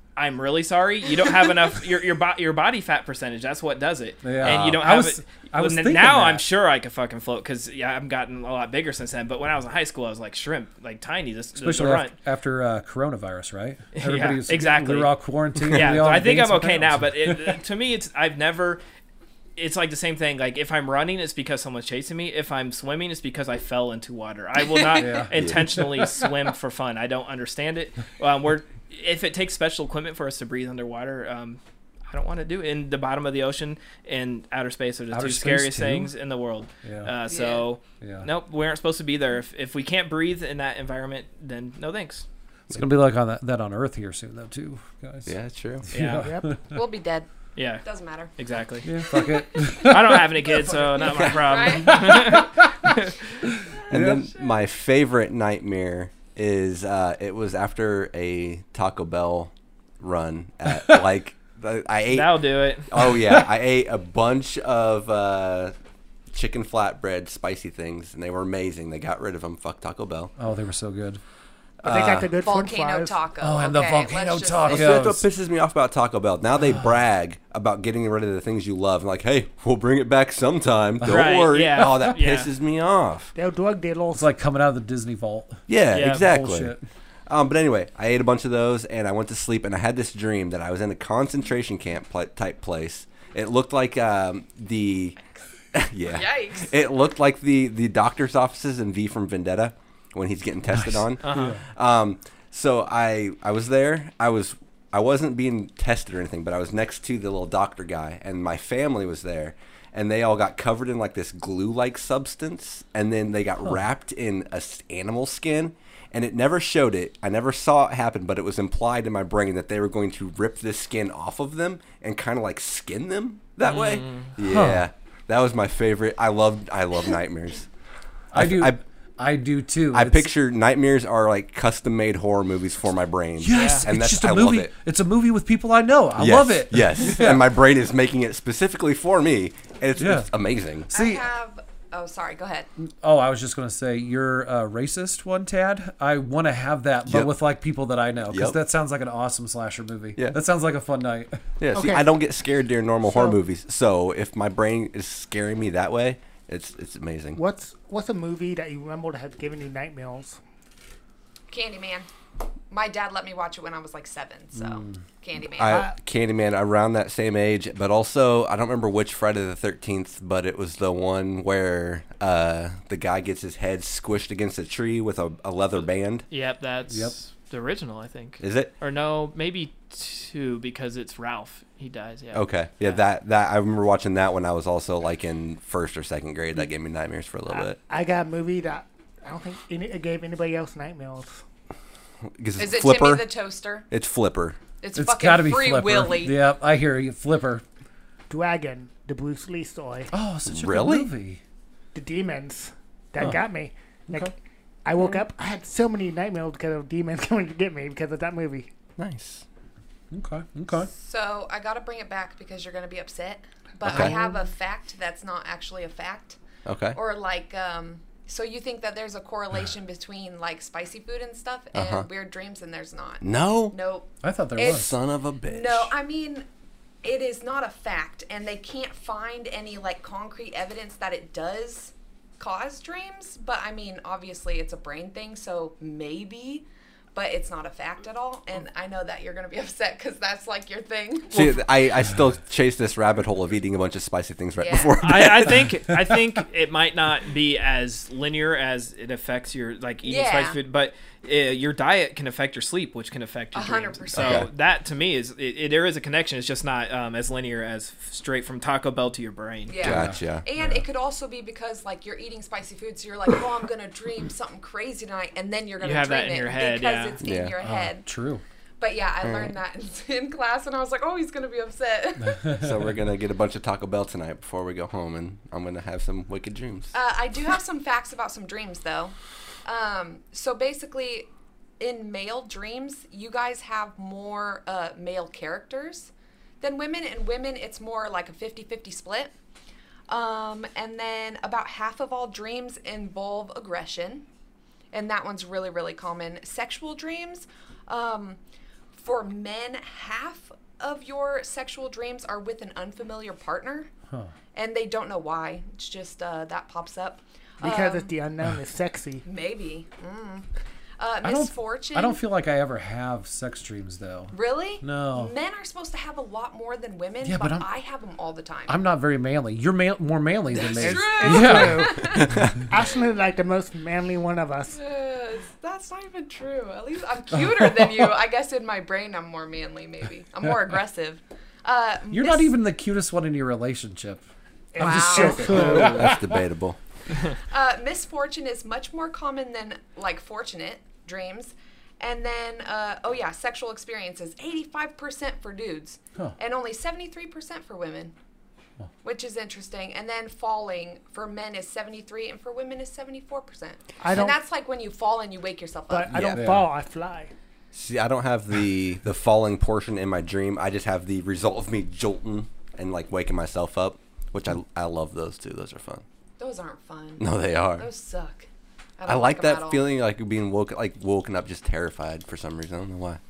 I'm really sorry. You don't have enough your your, bo- your body fat percentage. That's what does it. Yeah. And you don't I have was- it. I was Well, thinking now that. I'm sure I could fucking float because yeah, I've gotten a lot bigger since then. But when I was in high school, I was like shrimp, like tiny. This Especially the after, runt. after uh, coronavirus, right? Everybody's exactly. We were all quarantined. Yeah, we so all I think gained I'm some okay now. pounds. But it, to me, it's I've never. It's like the same thing. Like if I'm running, it's because someone's chasing me. If I'm swimming, it's because I fell into water. I will not Yeah. intentionally swim for fun. I don't understand it. Um, we're if it takes special equipment for us to breathe underwater, um, I don't want to do it. In the bottom of the ocean and outer space are the Outer two space, scariest too? things in the world. Yeah. Uh, so Yeah. nope, we aren't supposed to be there. If if we can't breathe in that environment, then no thanks. It's gonna be like on that, that on Earth here soon, though, too, guys. Yeah, it's true. Yeah, Yep. We'll be dead. yeah, Doesn't matter. exactly. Yeah, fuck it. I don't have any kids, so not my problem. Right? And then my favorite nightmare is uh, it was after a Taco Bell run at like the- I ate. That'll do it. Oh yeah, I ate a bunch of uh, chicken flatbread spicy things, and they were amazing. They got rid of them. Fuck Taco Bell. Oh, they were so good. But they got the good French Volcano fries. taco. Oh, and the okay, volcano let's just taco. say- See, that's what pisses me off about Taco Bell. Now they brag about getting rid of the things you love. Like, hey, we'll bring it back sometime. Don't Right, worry. yeah, Oh, that yeah. pisses me off. They're drug dealers. It's like coming out of the Disney vault. Yeah, Yeah, exactly. Bullshit. Um, but anyway, I ate a bunch of those, and I went to sleep, and I had this dream that I was in a concentration camp pl- type place. It looked like um, the... yeah. Yikes. It looked like the, the doctor's offices in V from Vendetta when he's getting tested on. Uh-huh. Um, so I I was there. I was I wasn't being tested or anything, but I was next to the little doctor guy, and my family was there, and they all got covered in like this glue-like substance, and then they got wrapped in a s- animal skin, and it never showed it. I never saw it happen, but it was implied in my brain that they were going to rip this skin off of them and kind of like skin them that way. Yeah, that was my favorite. I love I love nightmares. I do. I, I do too. I It's- picture nightmares are like custom-made horror movies for my brain. Yes, and it's that's just a I movie. love it. It's a movie with people I know. I Yes, love it. Yes, and my brain is making it specifically for me, and it's, Yeah. it's amazing. See, I have. Oh, sorry. Go ahead. oh, I was just gonna say you're a racist one, Tad. I want to have that, but Yep. with like people that I know, because Yep. that sounds like an awesome slasher movie. Yeah. that sounds like a fun night. Yeah, see, Okay. I don't get scared during normal horror So- movies, so if my brain is scaring me that way, it's it's amazing. What's what's a movie that you remember that has given you nightmares? Candyman. My dad let me watch it when I was like seven, so Mm. Candyman. I, Candyman, around that same age, but also I don't remember which Friday the thirteenth, but it was the one where uh, the guy gets his head squished against a tree with a, a leather band. Yep, that's Yep. the original, I think. Is it? Or no, maybe two because it's Ralph. He dies. Yeah. Okay. Yeah, Yeah. that that I remember watching that when I was also like in first or second grade. That gave me nightmares for a little I, bit. I got a movie that I don't think any, it gave anybody else nightmares. Because Is it's it Flipper. Timmy the Toaster? It's Flipper. It's, It's fucking gotta be Free Flipper. Willy. Yeah, I hear you, Flipper. Dragon, the Bruce Lee story. Oh, such a Really? good movie. The demons that Huh. got me. Like, Okay. I woke up, I had so many nightmares because of demons coming to get me because of that movie. Nice. Okay, okay. So I gotta bring it back because you're gonna be upset. But Okay. I have a fact that's not actually a fact. Okay. Or like, um, so you think that there's a correlation between like spicy food and stuff and Uh-huh. weird dreams, and there's not. No. Nope. I thought there It's- was. Son of a bitch. No, I mean, it is not a fact, and they can't find any like concrete evidence that it does cause dreams. But I mean, obviously, it's a brain thing, so maybe. But it's not a fact at all, and I know that you're gonna be upset because that's like your thing. See, I, I still chase this rabbit hole of eating a bunch of spicy things right Yeah. before. I, I think I think it might not be as linear as it affects your like eating Yeah. spicy food, but uh, your diet can affect your sleep, which can affect your A hundred dreams. percent. So Okay. that to me is it, it, there is a connection. It's just not um, as linear as f- straight from Taco Bell to your brain. Yeah. Gotcha. And it could also be because like you're eating spicy food, so you're like, oh, I'm gonna dream something crazy tonight, and then you're gonna You have dream that in it your head, because yeah. it's Yeah. in your Oh, head. true. But yeah, I learned that in, in class, and I was like, oh, he's gonna be upset. So we're gonna get a bunch of Taco Bell tonight before we go home, and I'm gonna have some wicked dreams. Uh, I do have some facts about some dreams, though. Um, so basically, in male dreams, you guys have more uh, male characters than women. In women, it's more like a fifty-fifty split. Um, and then about half of all dreams involve aggression. And that one's really, really common. Sexual dreams, um, for men, half of your sexual dreams are with an unfamiliar partner, Huh. and they don't know why. It's just uh, that pops up. Because Um, it's the unknown is sexy. Maybe. Mm. Uh, I don't- misfortune. I don't feel like I ever have sex dreams though. Really? No. Men are supposed to have a lot more than women, Yeah, but, but I'm- I have them all the time. I'm not very manly. You're ma- more manly than me. That's true. Yeah. Ashley like the most manly one of us. Uh, that's not even true. At least I'm cuter than you. I guess in my brain I'm more manly, maybe. I'm more aggressive. Uh, You're mis- not even the cutest one in your relationship. I'm just Wow. so cool. That's debatable. Uh, misfortune is much more common than like fortunate dreams. And then, uh, oh yeah, sexual experiences, eighty-five percent for dudes, Huh. and only seventy-three percent for women, which is interesting. And then falling for men is seventy-three, and for women is seventy-four percent. I don't- And that's like when you fall and you wake yourself But up. I don't Yeah. fall, I fly. See, I don't have the the falling portion in my dream. I just have the result of me jolting and like waking myself up, which I I love those too. Those are fun. Those aren't fun. No, they are. Those suck. I don't like 'em at that all. feeling like being woken like woken up just terrified for some reason. I don't know why.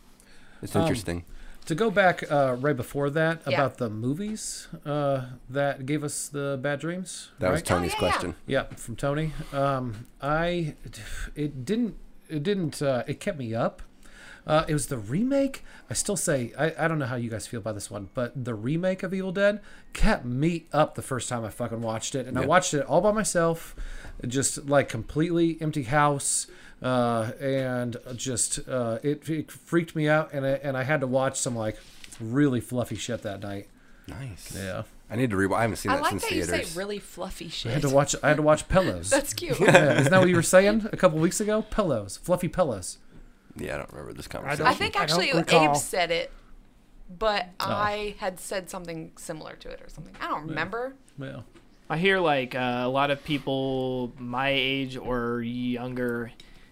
It's Um, interesting. To go back uh, right before that Yeah. about the movies uh, that gave us the bad dreams. That was right? Tony's Oh, yeah, yeah. question. Yeah, from Tony. Um, I, it didn't, it didn't, uh, it kept me up. Uh, it was the remake. I still say, I, I don't know how you guys feel about this one, but the remake of Evil Dead kept me up the first time I fucking watched it. And I Yeah. watched it all by myself, just like completely empty house. Uh, and just, uh, it, it freaked me out. And I, and I had to watch some like really fluffy shit that night. Nice. Yeah. I need to rewatch. I haven't seen I that like since that you theaters. say really fluffy I had shit. to watch, I had to watch Pillows. That's cute. Yeah, isn't that what you were saying a couple weeks ago? Pillows, fluffy pillows. Yeah, I don't remember this don't- conversation. I think I don't actually recall. Abe said it, but I had said something similar to it or something. I don't remember. Yeah. I hear like uh, a lot of people my age or younger,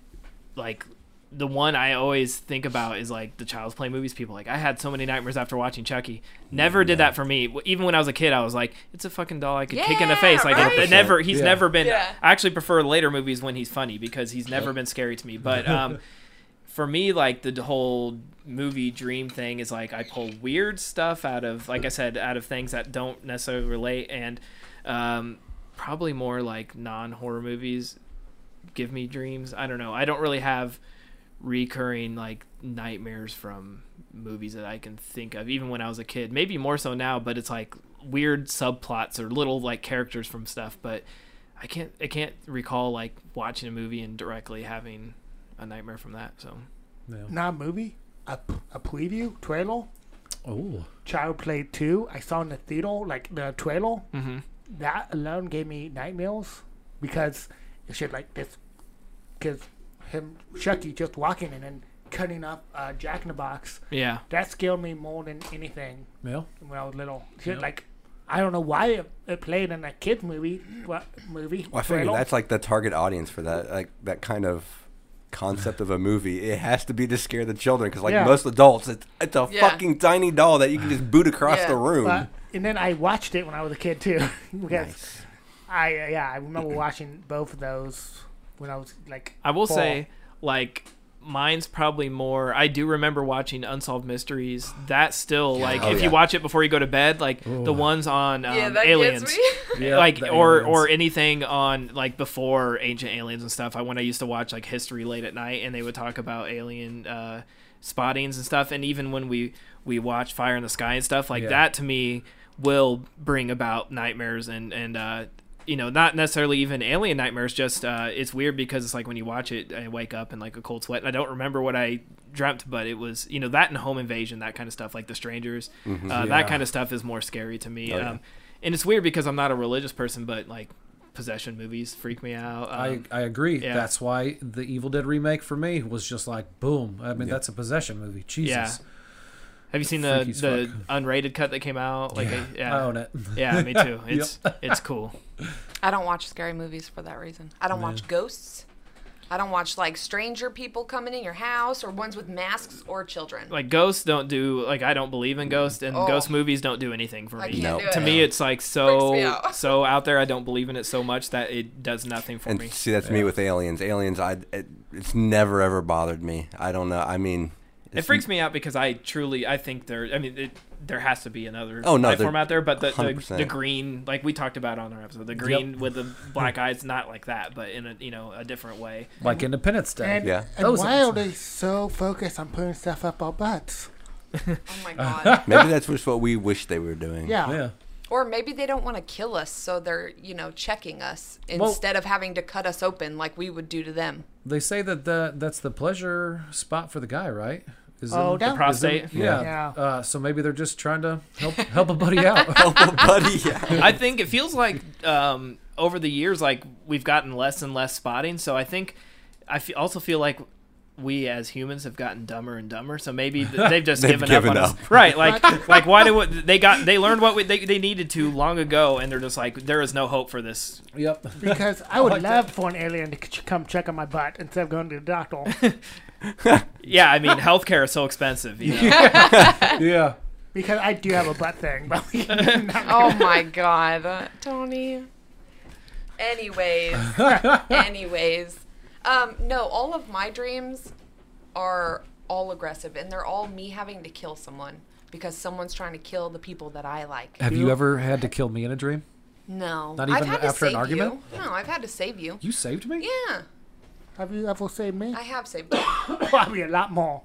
like the one I always think about is like the Child's Play movies. People like, I had so many nightmares after watching Chucky. Never did that for me. W- Even when I was a kid, I was like, it's a fucking doll I could kick in the Yeah, face. Like right? it, it never, he's Yeah. never been. Yeah. I actually prefer later movies when he's funny because he's never been scary to me. But um, for me, like the whole movie dream thing is like I pull weird stuff out of, like I said, out of things that don't necessarily relate, and um, probably more like non-horror movies give me dreams. I don't know. I don't really have recurring like nightmares from movies that I can think of, even when I was a kid. Maybe more so now, but it's like weird subplots or little like characters from stuff. But I can't, I can't recall like watching a movie and directly having a nightmare from that. So Not a movie, a, a preview, trailer. Oh. Child Play two. I saw in the theater, like the trailer. mm-hmm. That alone gave me nightmares because it's shit like this. Because him, Chucky, just walking and then cutting up uh, Jack in the Box. yeah, That scared me more than anything Yeah. when I was little. Shit Yeah. like, I don't know why it, it played in a kids movie. What movie? Well, I figure trailer. that's like the target audience for that, like that kind of concept of a movie. It has to be to scare the children because, like Yeah. most adults, it's, it's a Yeah. fucking tiny doll that you can just boot across Yeah. the room. But, and then I watched it when I was a kid too. because Nice. I uh, yeah I remember watching both of those when I was like. I will four. say, like, mine's probably more. I do remember watching Unsolved Mysteries. That still, like, Oh, if yeah. you watch it before you go to bed, like the ones on um, yeah, that Aliens, gets me. Yeah, like, the or aliens. or anything on like before Ancient Aliens and stuff. I when I used to watch like History late at night, and they would talk about alien uh, spottings and stuff. And even when we we watch Fire in the Sky and stuff, like Yeah. that to me will bring about nightmares and and. Uh, you know, not necessarily even alien nightmares, just uh, it's weird because it's like when you watch it, I wake up in like a cold sweat, and I don't remember what I dreamt, but it was, you know, that and Home Invasion, that kind of stuff, like The Strangers, uh, Yeah. that kind of stuff is more scary to me. Oh, yeah. um, and it's weird because I'm not a religious person, but like possession movies freak me out. Um, I, I agree. yeah. That's why the Evil Dead remake for me was just like boom. I mean, Yeah. that's a possession movie. Jesus. Yeah. Have you seen the Freaky as the fuck. unrated cut that came out? Like, Yeah. a, yeah, I own it. yeah, me too. It's it's cool. I don't watch scary movies for that reason. I don't watch ghosts. I don't watch like stranger people coming in your house or ones with masks or children. Like ghosts don't do like I don't believe in ghosts, and Oh. ghost movies don't do anything for I me. can't No. do it. To me, it's like Freaks so me out. so out there. I don't believe in it so much that it does nothing for And me. see, that's me with aliens. Aliens, I it, it's never ever bothered me. I don't know. I mean, It freaks me out because I truly, I think there, I mean, it, there has to be another Oh, no, life there- form out there, but the, one hundred the percent. the green, like we talked about on our episode, the green with the black eyes, not like that, but in a, you know, a different way. Like Independence Day. And, Yeah. and Those why are ones. they so focused on putting stuff up our butts? Oh my god. Maybe that's just what we wish they were doing. Yeah. Yeah. Or maybe they don't want to kill us, so they're, you know, checking us Well- instead of having to cut us open like we would do to them. They say that the, that's the pleasure spot for the guy, right? Is Oh, it, that- The prostate. yeah. Yeah. Uh, so maybe they're just trying to help help a buddy out. Oh, buddy. Yeah. I think it feels like um, over the years, like we've gotten less and less spotting. So I think I fe- also feel like we as humans have gotten dumber and dumber. So maybe th- they've just They've given, given up on up. us, right? Like, like why do what they got? They learned what we, they they needed to long ago, and they're just like, there is no hope for this. Yep. Because I would like love for an alien to c- come check on my butt instead of going to the doctor. Yeah, I mean, healthcare is so expensive. You know? Yeah. Because I do have a butt thing. But we not Oh my god, uh, Tony. Anyways, anyways, um, no, all of my dreams are all aggressive, and they're all me having to kill someone because someone's trying to kill the people that I like. Have you ever had to kill me in a dream? No, Not I've even had to after an save argument? You. No, I've had to save you. You saved me? Yeah, Have you ever saved me? I have saved you. Probably a lot more.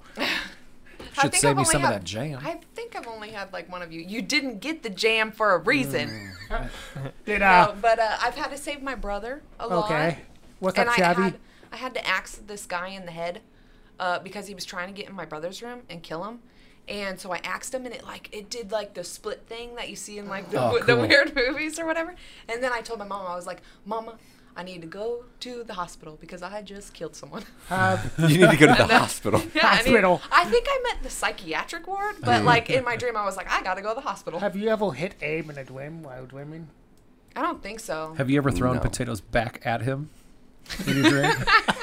I Should think save I've me only some had- of that jam. I think I've only had like one of you. You didn't get the jam for a reason. Did No, uh? but uh, I've had to save my brother a lot. Okay. What's and up, I Shabby? had I had to axe this guy in the head uh, because he was trying to get in my brother's room and kill him. And so I axed him, and it like it did like the split thing that you see in like the, Oh, the cool. weird movies or whatever. And then I told my mom, I was like, "Mama, I need to go to the hospital because I just killed someone." Have You need to go to the hospital. Yeah, I, need- Hospital. I think I meant the psychiatric ward, but like in my dream, I was like, I gotta go to the hospital. Have you ever hit Abe in a dream while dreaming? I don't think so. Have you ever thrown No. potatoes back at him in your dream?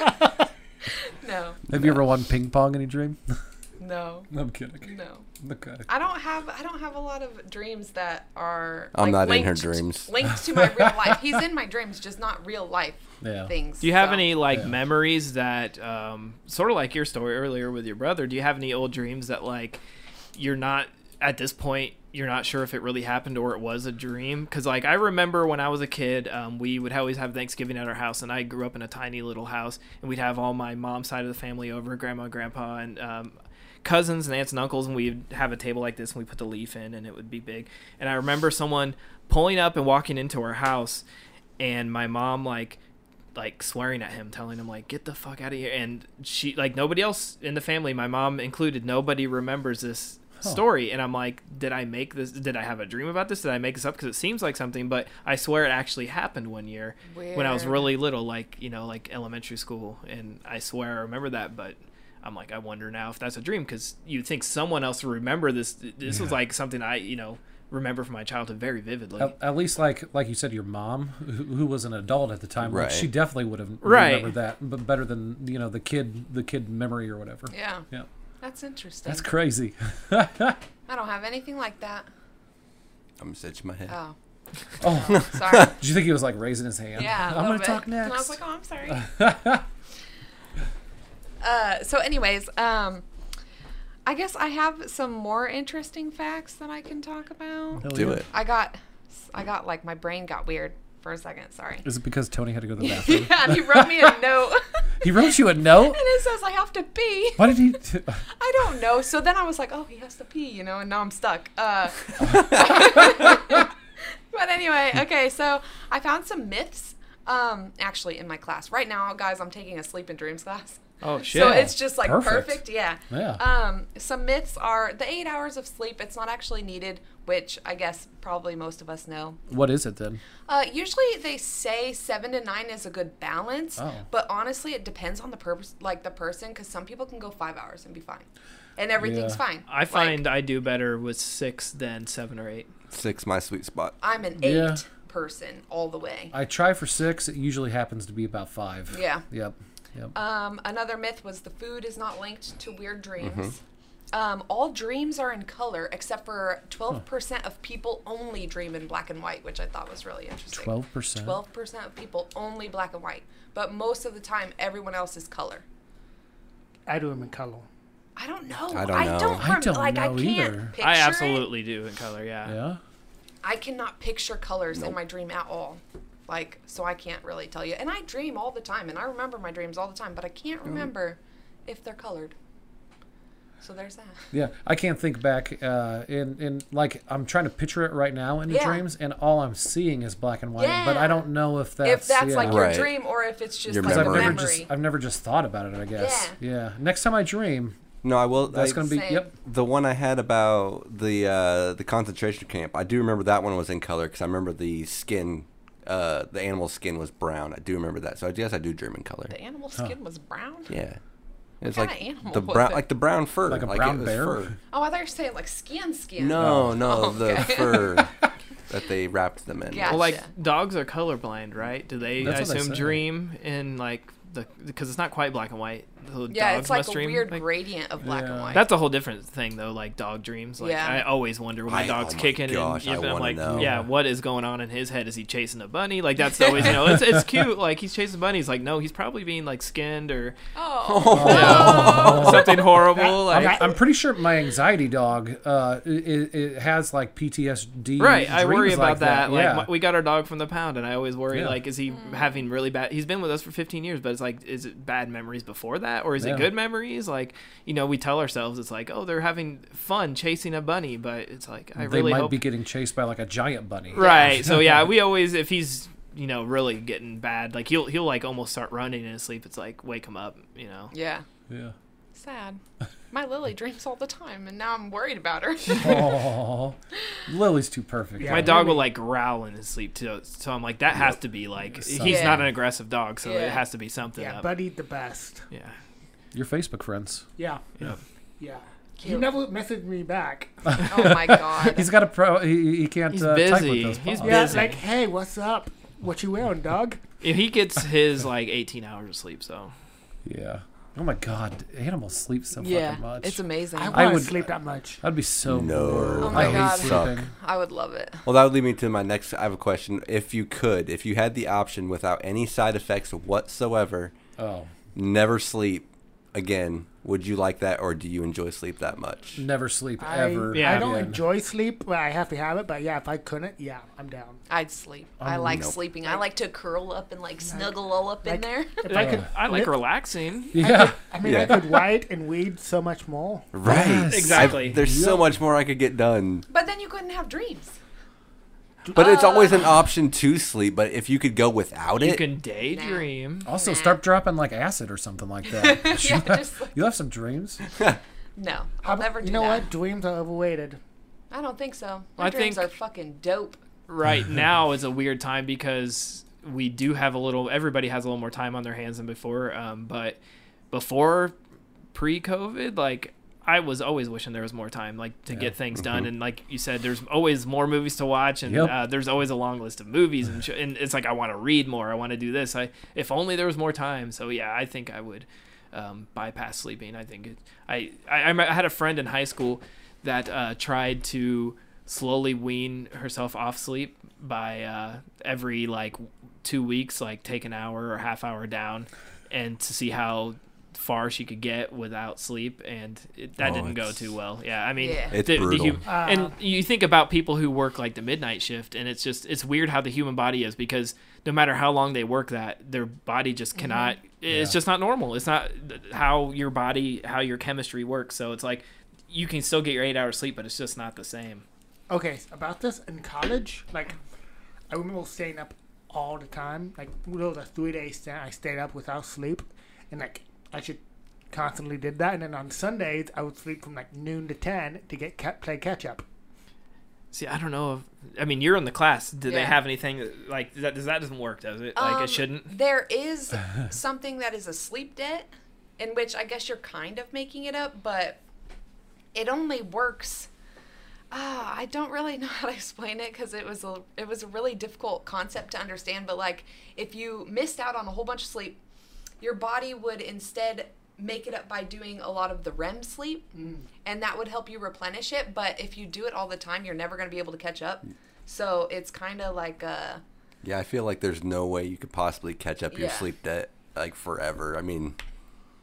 No, Have you ever won ping pong in your dream? no, I'm kidding. no. Okay. I don't have I don't have a lot of dreams that are. I'm like, not in her linked- dreams. Linked to my real life. He's in my dreams, just not real life Yeah. things. Do you have so. any like Yeah. memories that, um, sort of like your story earlier with your brother? Do you have any old dreams that like you're not at this point? You're not sure if it really happened or it was a dream? Because like I remember when I was a kid, um, we would always have Thanksgiving at our house, and I grew up in a tiny little house, and we'd have all my mom's side of the family over, grandma, grandpa, and um, cousins and aunts and uncles, and we'd have a table like this, and we put the leaf in, and it would be big. And I remember someone pulling up and walking into our house, and my mom like like swearing at him, telling him like, get the fuck out of here. And she, like, nobody else in the family, my mom included, nobody remembers this story. And I'm like, did I make this? Did I have a dream about this? Did I make this up? Because it seems like something, but I swear it actually happened one year when I was Weird. really little, like, you know, like elementary school. And I swear I remember that, but I'm like, I wonder now if that's a dream, because you'd think someone else would remember this. This was like something I, you know, remember from my childhood very vividly. At, at least, like like you said, your mom, who, who was an adult at the time, like, Right. she definitely would have Right. remembered that, but better than you know the kid, the kid memory or whatever. Yeah, Yeah, that's interesting. that's crazy. I don't have anything like that. I'm gonna stitch my head. Oh, Oh, sorry. did you think he was like raising his hand? Yeah, a I'm little gonna bit. talk And I was next. like, oh, I'm sorry. uh, so, anyways, um, I guess I have some more interesting facts that I can talk about. Hell Do yeah. it. I got, I got like my brain got weird for a second. Sorry. Is it because Tony had to go to the bathroom? Yeah, and he wrote me a note, He wrote you a note. and it says I have to pee. Why did he? T- I don't know. So then I was like, oh, he has to pee, you know, and now I'm stuck. Uh, but anyway, okay, so I found some myths um, actually in my class. Right now, guys, I'm taking a sleep and dreams class. Oh, shit. So it's just like Perfect. perfect. Yeah. Yeah. Um, some myths are the eight hours of sleep. It's not actually needed, which I guess probably most of us know. what is it then? Uh, usually they say seven to nine is a good balance, Oh. but honestly, it depends on the purpose, like the person, because some people can go five hours and be fine, and everything's Yeah. fine. I Like, find I do better with six than seven or eight. Six, my sweet spot. I'm an eight Yeah. person all the way. I try for six. It usually happens to be about five. Yeah. Yep. Yep. Um, another myth was the food is not linked to weird dreams. Mm-hmm. Um, all dreams are in color, except for twelve percent of people only dream in black and white, which I thought was really interesting. Twelve percent. twelve percent of people only black and white, but most of the time, everyone else is color. I do them in color. I don't know. I don't I know. don't, I rem- don't like, know I can't either. picture I it. absolutely do in color. Yeah. Yeah. I cannot picture colors in my dream at all. Like, so I can't really tell you. And I dream all the time, and I remember my dreams all the time, but I can't remember if they're colored. So there's that. Yeah, I can't think back. Uh, in in like I'm trying to picture it right now in the Yeah. dreams, and all I'm seeing is black and white. But Yeah. I don't know if that's if that's yeah. like your Right. dream or if it's just Your like I've a memory. never memory. just I've never just thought about it. I guess. Yeah. Yeah. Next time I dream, No, I will. that's I, gonna be Same. yep. the one I had about the uh, the concentration camp. I do remember that one was in color because I remember the skin, uh, the animal skin was brown. I do remember that. So I guess I do dream in color. The animal skin was brown? Yeah, it's kinda like animal the was brown, it? like the brown fur, Like a it brown was bear? fur. Oh, I thought you were saying like skin skin. No, no, Oh, the okay. fur that they wrapped them in. Gotcha. Well, like dogs are colorblind, right? Do they? That's I what they assume say. dream in like the because it's not quite black and white. The Yeah, dogs it's like must a dream weird like- gradient of black and Yeah. white. That's a whole different thing, though. Like dog dreams. Like Yeah. I always wonder when my I- dog's oh my kicking, gosh, and I yeah, I'm wanna like, know. yeah, what is going on in his head? Is he chasing a bunny? Like that's always, you know, it's it's cute. Like he's chasing bunnies. Like no, he's probably being like skinned or oh. you know, something horrible. Like I'm, I'm pretty sure my anxiety dog, uh, it, it has like P T S D. right, I worry dreams about like that. Like yeah. my, we got our dog from the pound, and I always worry Yeah. like, is he having really bad? He's been with us for fifteen years, but it's like, is it bad memories before that, or is Yeah. it good memories? Like, you know, we tell ourselves it's like, oh, they're having fun chasing a bunny, but it's like I they really might hope. be getting chased by like a giant bunny. Right. So yeah, we always if he's you know really getting bad, like he'll he'll like almost start running in his sleep. It's like wake him up, you know. Yeah. Yeah. Sad. My Lily dreams all the time, and now I'm worried about her. Oh, Lily's too perfect. Yeah. My dog will like growl in his sleep too. So I'm like that has to be like he's Yeah. not an aggressive dog, so Yeah. it has to be something. Yeah, up. Buddy the best. Yeah. Your Facebook friends. Yeah. Yeah. Yeah. He Cute. never messaged me back. Oh my god. He's got a pro. He, he can't He's uh, type busy. with those He's paws. Yeah, busy. like, hey, what's up? What you wearing, dog? If he gets his like eighteen hours of sleep, so Yeah. Oh my God, animals sleep so yeah, fucking much. it's amazing. I I, want I to would- sleep that much. I'd be so No. bored. Oh my I hate God. sleeping. would love it. Well, that would lead me to my next. I have a question. If you could, if you had the option without any side effects whatsoever, Oh, never sleep again, would you like that, or do you enjoy sleep that much? never sleep I, ever. Yeah. I don't again. enjoy sleep, but I have to have it. But yeah, if I couldn't, yeah, I'm down. I'd sleep. I like nope. sleeping. I like to curl up and like snuggle all up in Like- there. If I could, I like li- relaxing. Yeah. I mean, I Yeah. could write and read so much more. Right. Yes. Exactly. I- there's so much more I could get done. But then you couldn't have dreams. But it's always an option to sleep. But if you could go without You it, can daydream. Also, Nah. start dropping like acid or something like that. Yeah, just like- You'll have some dreams. No, How I'll about- never do You know that. what? Dreams are overrated. I don't think so. My I dreams think- are fucking dope. Right now is a weird time because we do have a little. Everybody has a little more time on their hands than before. Um, but before pre-COVID, like I was always wishing there was more time, like to get things done. And like you said, there's always more movies to watch, and Yep. uh, there's always a long list of movies, and, sh- and it's like I want to read more. I want to do this. I if only there was more time. So yeah, I think I would um, bypass sleeping. I think it, I, I I had a friend in high school that uh, tried to slowly wean herself off sleep by uh, every like two weeks, like take an hour or half hour down, and to see how far she could get without sleep, and it, that Oh, didn't go it's- too well. Yeah, I mean, Yeah. It's the- the brutal. hu- Uh, and you think about people who work like the midnight shift, and it's just it's weird how the human body is, because no matter how long they work that, their body just cannot. It's Yeah. just not normal. It's not how your body, how your chemistry works. So it's like you can still get your eight hours sleep, but it's just not the same. Okay, about this in college, like I remember staying up all the time. Like those are three days sta- I stayed up without sleep, and like I should constantly did that. And then on Sundays I would sleep from like noon to ten to get ca- play catch up. See, I don't know. If, I mean, you're in the class. Do they Yeah. have anything that, like that? Does that doesn't work? Does it? Like Um, it shouldn't. There is something that is a sleep debt, in which I guess you're kind of making it up, but it only works. Ah, I don't really know how to explain it because it was a it was a really difficult concept to understand. But like, if you missed out on a whole bunch of sleep, your body would instead make it up by doing a lot of the R E M sleep, and that would help you replenish it. But if you do it all the time, you're never going to be able to catch up. So it's kind of like a yeah, I feel like there's no way you could possibly catch up your Yeah. sleep debt like forever. I mean,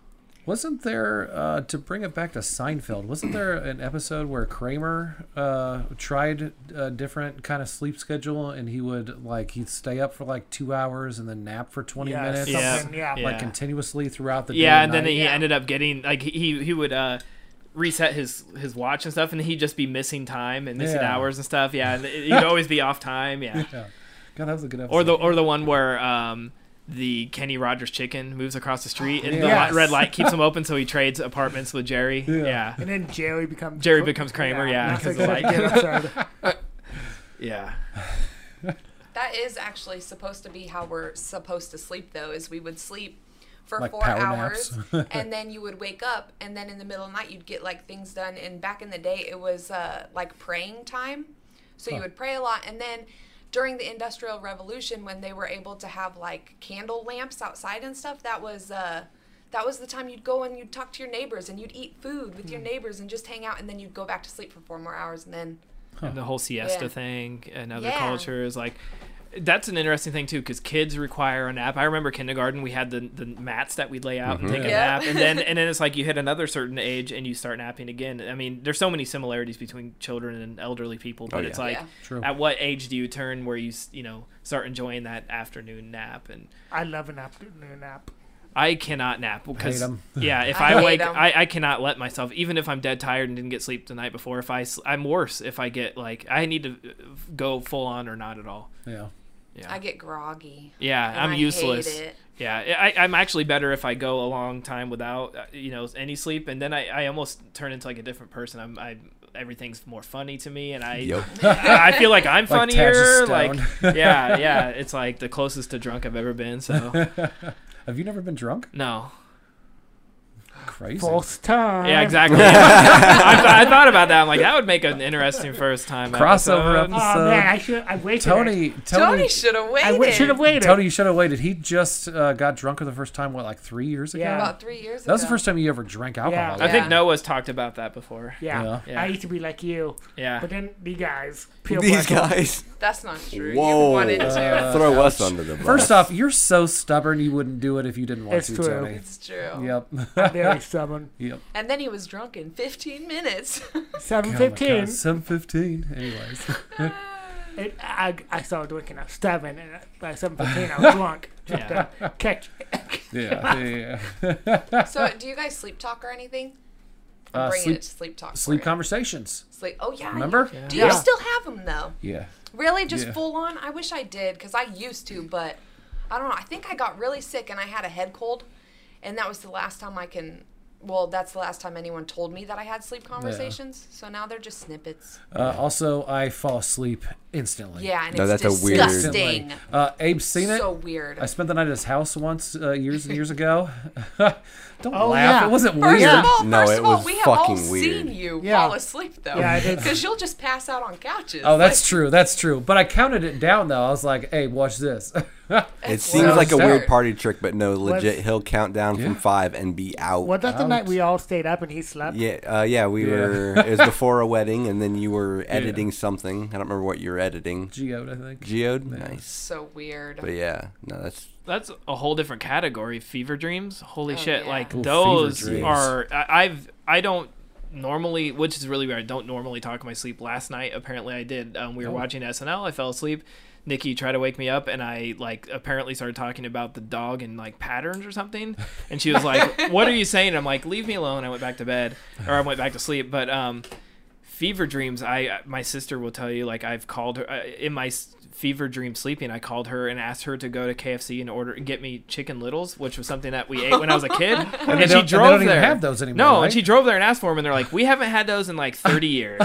Wasn't there, uh, to bring it back to Seinfeld, wasn't there an episode where Kramer uh, tried a different kind of sleep schedule, and he would, like, he'd stay up for, like, two hours and then nap for twenty Yeah, minutes? Yeah. something, yeah. Yeah. Like, continuously throughout the day Yeah, and and then night? he Yeah. ended up getting like he he would uh, reset his his watch and stuff, and he'd just be missing time and missing Yeah. hours and stuff. Yeah, and he'd always be off time. Yeah, Yeah. God, that was a good episode. or the or the one where um, the Kenny Rogers chicken moves across the street and Yes. the li- red light keeps him open, so he trades apartments with Jerry. Yeah. Yeah, And then Jerry becomes Jerry becomes Kramer, yeah, that's 'cause a of good the episode. yeah. That is actually supposed to be how we're supposed to sleep, though, is we would sleep for Like four power hours, naps. and then you would wake up, and then in the middle of the night, you'd get, like, things done. And back in the day, it was, uh, like, praying time. So you Huh. would pray a lot, and then during the Industrial Revolution, when they were able to have, like, candle lamps outside and stuff, that was... Uh, that was the time you'd go and you'd talk to your neighbors, and you'd eat food with your neighbors and just hang out, and then you'd go back to sleep for four more hours, and then... And the whole siesta Yeah. thing and other Yeah. cultures, like that's an interesting thing too, because kids require a nap. I remember kindergarten, we had the the mats that we'd lay out and take a Yeah. nap, and then and then it's like you hit another certain age and you start napping again. I mean, there's so many similarities between children and elderly people, but Oh, it's yeah. like Yeah. True. at what age do you turn where you s- you know start enjoying that afternoon nap? And I love an afternoon nap. I cannot nap because Hate 'em. yeah, if I I, hate wake, 'em. I, I cannot let myself, even if I'm dead tired and didn't get sleep the night before. If I s- I'm worse if I get like I need to uh, go full on or not at all. Yeah. Yeah, I get groggy. yeah, and I'm I useless. hate it. Yeah, I, I'm actually better if I go a long time without uh, you know any sleep, and then I, I almost turn into like a different person. I'm I everything's more funny to me, and I Yep. I, I feel like I'm Like funnier. Tatch is Like stoned. yeah, yeah, it's like the closest to drunk I've ever been. So Have you never been drunk? no. Crazy. False time. Yeah, exactly. I, th- I thought about that. I'm like, that would make an interesting first time Crossover episode. episode. Oh man, I should. I waited. Tony, Tony Tony, should have I waited. w- should have waited. Tony, you should have waited. He just uh, got drunk for the first time, what, like three years ago? Yeah. About three years That was the ago. first time you ever drank alcohol. Yeah. I think Yeah. Noah's talked about that before. Yeah. Yeah. Yeah. I used to be like you, Yeah. but then these guys, peer These pressure. guys. That's not true. Whoa. You wanted to. Uh, Throw us under the bus. First off, you're so stubborn you wouldn't do it if you didn't want It's to, true. Tony. It's true. Yep. I'm very stubborn. Yep. And then he was drunk in fifteen minutes. Seven Oh my fifteen. God, seven fifteen. Anyways. It, I, I started drinking at seven, and at by seven fifteen I was drunk. Just Yeah. to catch. yeah. yeah, yeah. So, do you guys sleep talk or anything? I'm Uh, bringing sleep- it to sleep talk. for Sleep you. conversations. Sleep. Oh yeah. Remember? Do Yeah. you still have them though? Yeah. Really, just Yeah. full on? I wish I did, because I used to, but I don't know. I think I got really sick and I had a head cold, and that was the last time I can. Well, that's the last time anyone told me that I had sleep conversations. So now they're just snippets. Uh, also, I fall asleep instantly. Yeah, and No, it's that's a weird- disgusting. Instantly. Uh, Abe's seen it. So weird. I spent the night at his house once uh, years and years ago. Don't Oh, laugh. yeah. It wasn't First weird. of all, No, first it of all, was we have all fucking seen weird. you Yeah. fall asleep though. Yeah, I did. Because you'll just pass out on couches. Oh, that's Like, true. That's true. But I counted it down though. I was like, "Hey, watch this." It it's seems Well, like a so- weird party trick, but no, legit. What's- He'll count down from Yeah. five and be out. Was that the night Out. we all stayed up and he slept? Yeah, uh, yeah, we Yeah. were. It was before a wedding, and then you were editing something. I don't remember what you were editing. Geode, I think. Geode, Yeah. nice. So weird. But yeah, no, that's That's a whole different category. Fever dreams. Holy Oh, shit! yeah. Like Ooh, those fever dreams. are. I, I've. I don't normally, which is really weird. I don't normally talk in my sleep. Last night, apparently, I did. Um, we were Oh. watching S N L. I fell asleep. Nikki tried to wake me up, and I like apparently started talking about the dog and like patterns or something. And she was like, "What are you saying?" I'm like, "Leave me alone." I went back to bed, or I went back to sleep. But um, fever dreams. I my sister will tell you. Like I've called her uh, in my s- fever dream sleeping. I called her and asked her to go to K F C and order get me Chicken Littles, which was something that we ate when I was a kid. And, they she don't- and they drove don't even there. have those anymore, No, right? and she drove there and asked for them, and they're like, "We haven't had those in like thirty years."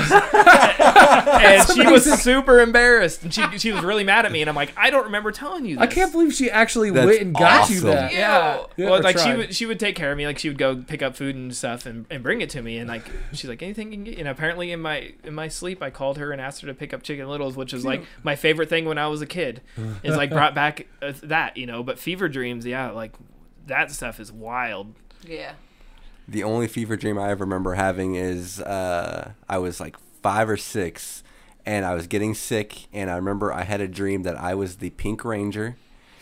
And she was super embarrassed, and she she was really mad at me, and I'm like, "I don't remember telling you this." I can't believe she actually That's went and got you awesome. that. Ew. Yeah. Yeah, Well, or like she tried. would she would take care of me. Like she would go pick up food and stuff and, and bring it to me. And like she's like, anything you can get. And apparently in my in my sleep, I called her and asked her to pick up Chicken Littles, which is like my favorite thing when I was a kid. Is like brought back uh, that, you know. But fever dreams, yeah, like that stuff is wild. Yeah. the only fever dream I ever remember having is uh, I was like five or six, and I was getting sick, and I remember I had a dream that I was the Pink Ranger,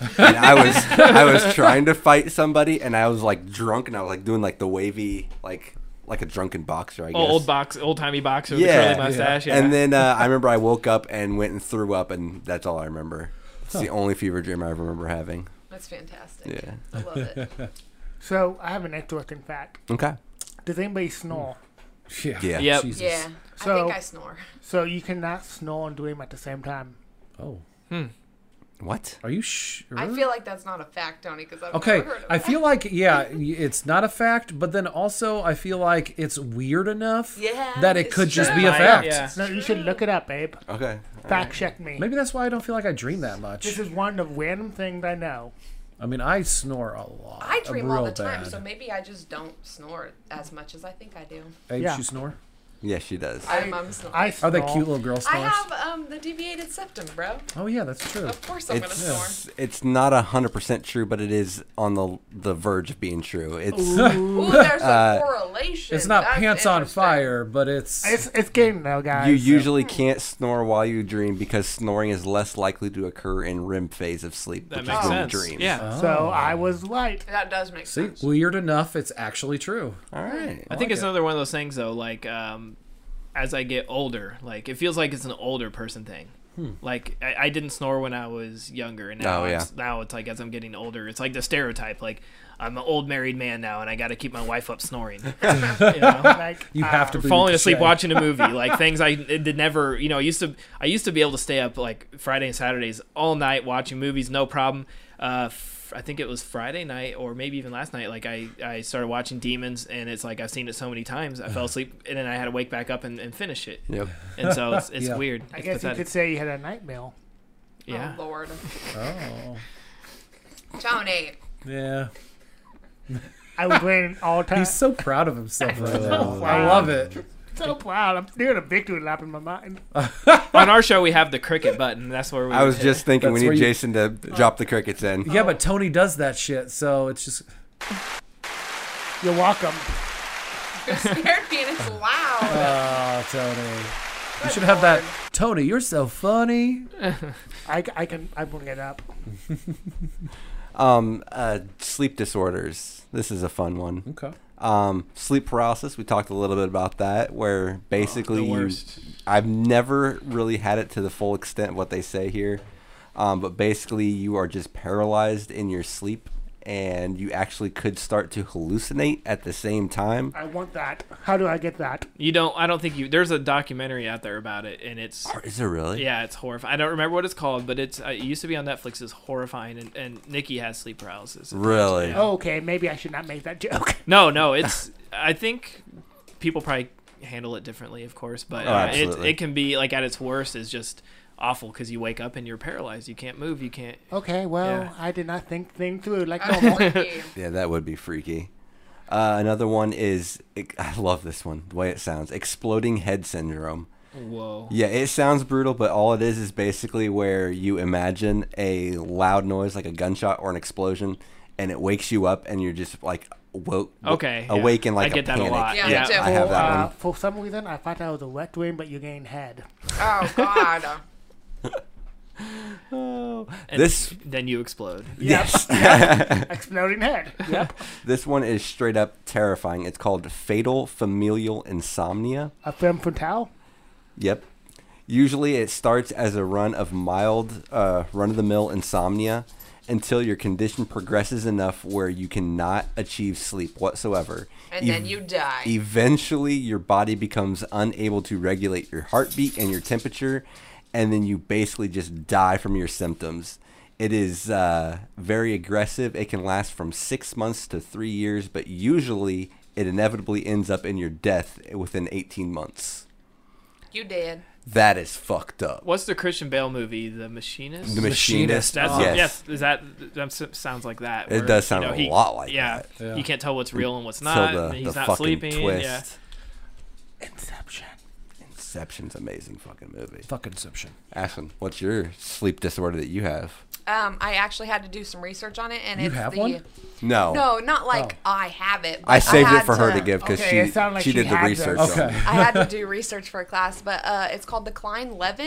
and I was I was trying to fight somebody, and I was like drunk, and I was like doing like the wavy like like a drunken boxer, I guess. Oh, old box, old timey boxer with Yeah. a curly mustache. Yeah. And then uh, I remember I woke up and went and threw up, and that's all I remember. It's the only fever dream I remember having. That's fantastic. Yeah. I love it. So I have an interesting fact. Okay. Does anybody snore? Yeah. Yeah. Yep. Jesus. Yeah. So- I think I snore. So you cannot snore and dream at the same time. Oh. What? Are you sure? I feel like that's not a fact, Tony, because I've Okay, never heard of I that. feel like yeah, y- it's not a fact, but then also I feel like it's weird enough Yeah, that it it's could just true. be a Might, fact. yeah. No, you should look it up, babe. Okay. Fact check me. Maybe that's why I don't feel like I dream that much. This is one of the random things I know. I mean, I snore a lot. I dream all real the time, bad. so maybe I just don't snore as much as I think I do. Abe, Yeah. you snore? Yeah, she does. I'm, I'm snoring. I Are snore. they cute little girl I snores? have um the deviated septum, bro. Oh yeah, that's true. Of course I'm gonna snore. It's it's not a hundred percent true, but it is on the the verge of being true. It's Ooh, there's a Uh, correlation. It's not That's pants on interesting. fire, but it's, It's it's getting though, guys. you so- usually can't snore while you dream because snoring is less likely to occur in R E M phase of sleep, That which makes is when you sense. dream. Yeah. So I was right. That does make see sense. weird enough. It's actually true. All right. I think like it's it. another one of those things though, like um, as I get older, like it feels like it's an older person thing. Like I, I didn't snore when I was younger, and now Oh, yeah. it's, now it's like as I'm getting older, it's like the stereotype. Like I'm an old married man now, and I got to keep my wife up snoring. you know? Like You uh, have to Or be falling asleep cliche. watching a movie, like things I did never, you know, I used to I used to be able to stay up like Friday and Saturdays all night watching movies, no problem. Uh, f- I think it was Friday night or maybe even last night. Like I, I started watching Demons, and it's like I've seen it so many times. I fell asleep, and then I had to wake back up and, and finish it. Yep. And so it's, it's Yeah. weird. I It's guess you pathetic. could say you had a nightmare. Yeah. Oh Lord, Oh Tony. yeah. I was waiting all the time. He's so proud of himself right now. Wow. I love it. so proud. I'm doing a victory lap in my mind. On our show, we have the cricket button. That's where we. I was just thinking we That's need where you- Jason to drop the crickets in. Yeah, but Tony does that shit, so it's just You're welcome. You scared me, and it's loud. oh, Tony. You should have that. Tony, you're so funny. I, I can I bring it up. Um, uh, sleep disorders. This is a fun one. Okay. Um, sleep paralysis. We talked a little bit about that, where basically the you, worst. I've never really had it to the full extent of what they say here, um, but basically you are just paralyzed in your sleep, and you actually could start to hallucinate at the same time. I want that. How do I get that? You don't. I don't think you. There's a documentary out there about it, and it's. Or is it really? Yeah, it's horrifying. I don't remember what it's called, but it's. Uh, it used to be on Netflix. It's horrifying, and, and Nikki has sleep paralysis. Really? Yeah. Oh, okay, maybe I should not make that joke. No, no, it's. I think people probably handle it differently, of course, but Oh, uh, it absolutely. it can be like at its worst is just awful because you wake up and you're paralyzed. You can't move. You can't. Okay, well, Yeah. I did not think things through like That's normal. freaky. Yeah, that would be freaky. Uh, another one is, I love this one, the way it sounds, exploding head syndrome. Whoa. Yeah, it sounds brutal, but all it is is basically where you imagine a loud noise like a gunshot or an explosion, and it wakes you up, and you're just like woke, Okay, yeah. awake in like I get a that a panic. lot. Yeah, Yeah. me too. I have that uh, one. For some reason, I thought that was a wet dream, but you gained head. Oh God. Oh, And this then you explode. yes, Exploding head. Yep. this one is straight up terrifying. It's called fatal familial insomnia. A femme fatale. Yep. Usually it starts as a run of mild, uh, run-of-the-mill insomnia until your condition progresses enough where you cannot achieve sleep whatsoever. And then you die. Eventually, your body becomes unable to regulate your heartbeat and your temperature, and then you basically just die from your symptoms. It is uh, very aggressive. It can last from six months to three years, but usually it inevitably ends up in your death within eighteen months. You did. That is fucked up. What's the Christian Bale movie, The Machinist? The Machinist. That's yes. yes. Is that that s- sounds like that? It does sound a he- lot like yeah, that. Yeah. You can't tell what's real and what's Till not. the, and he's the not fucking sleeping. twist. Yeah. Inception. Inception's an amazing fucking movie. Fuck Inception. Ashlyn, what's your sleep disorder that you have? Um, I actually had to do some research on it, and You it's have the one? No. no, not like Oh. I have it. But I saved had it for her to give because Okay, she, it sounded like she she did the had research those. on Okay. it. I had to do research for a class, but uh, it's called the Klein-Levin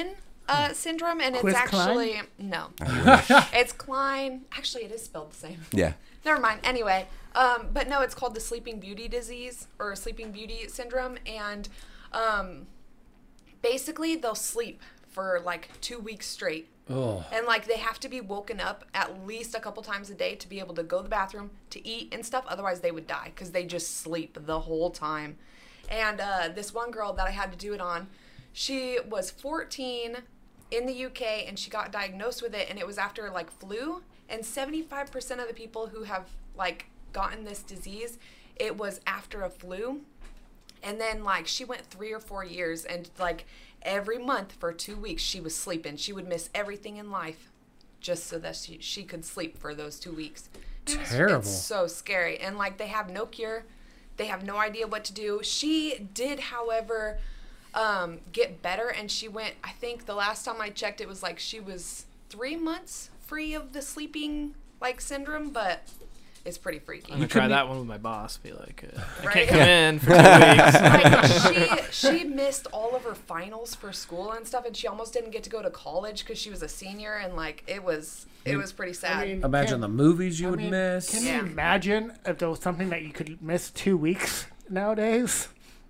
uh, syndrome, and it's Quiz actually Klein? no, it's Klein. Actually, it is spelled the same. Yeah. Never mind. Anyway, um, but no, it's called the Sleeping Beauty disease or Sleeping Beauty syndrome, and um, basically they'll sleep for like two weeks straight. Oh. And like they have to be woken up at least a couple times a day to be able to go to the bathroom, to eat and stuff. Otherwise, they would die because they just sleep the whole time. And uh, this one girl that I had to do it on, she was fourteen in the U K and she got diagnosed with it, and it was after like flu. And seventy-five percent of the people who have like gotten this disease, it was after a flu. And then like she went three or four years and like every month for two weeks she was sleeping. She would miss everything in life just so that she, she could sleep for those two weeks. It was- Terrible. It's so scary. And like they have no cure. They have no idea what to do. She did, however, um, get better, and she went, I think the last time I checked, it was like she was three months free of the sleeping like syndrome, but it's pretty freaky. I'm gonna try that one with my boss. Be like, uh, I Right? can't come in for two weeks. Like she she missed all of her finals for school and stuff, and she almost didn't get to go to college because she was a senior, and like it was it was pretty sad. I mean, Imagine can- the movies you I would mean, miss. Can Yeah. you imagine if there was something that you could miss two weeks nowadays?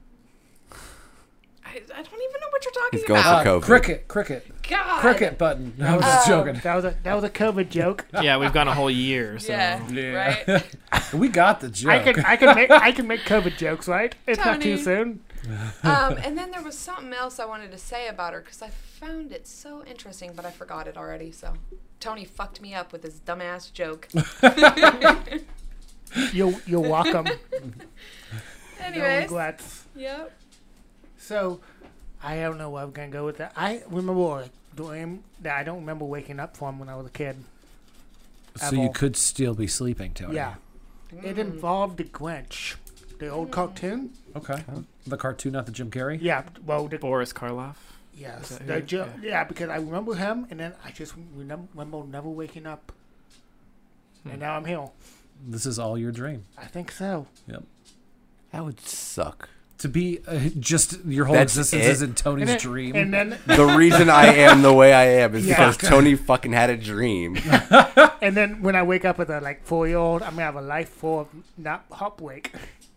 I, I don't even know what you're talking He's going about. for Uh, COVID. cricket, cricket, God. cricket button. I was just Oh. joking. That was a that was a COVID joke. Yeah, we've gone a whole year. So. Yeah, Yeah. right. We got the joke. I can I can make I can make COVID jokes, right? It's not too Tony. soon. Um, and then there was something else I wanted to say about her because I found it so interesting, but I forgot it already. So Tony fucked me up with his dumbass joke. You're you're welcome. Anyways, Regrets. yep. So, I don't know where I'm gonna go with that. I remember like dream that I don't remember waking up from when I was a kid. so at you all. could still be sleeping, Tony. Yeah, it involved the Grinch, the old cartoon. Okay. The cartoon, not the Jim Carrey. Yeah, well, the, Boris Karloff. yes, Is that the, who? jo- Yeah. yeah, because I remember him, and then I just remember, remember never waking up, and now I'm here. This is all your dream. I think so. Yep. That would suck. To be uh, just your whole That's existence it? is in Tony's And then, dream. and then The reason I am the way I am is Yeah. because Tony fucking had a dream. and then when I wake up as a like four year old, I'm gonna have a life full of not heartbreak.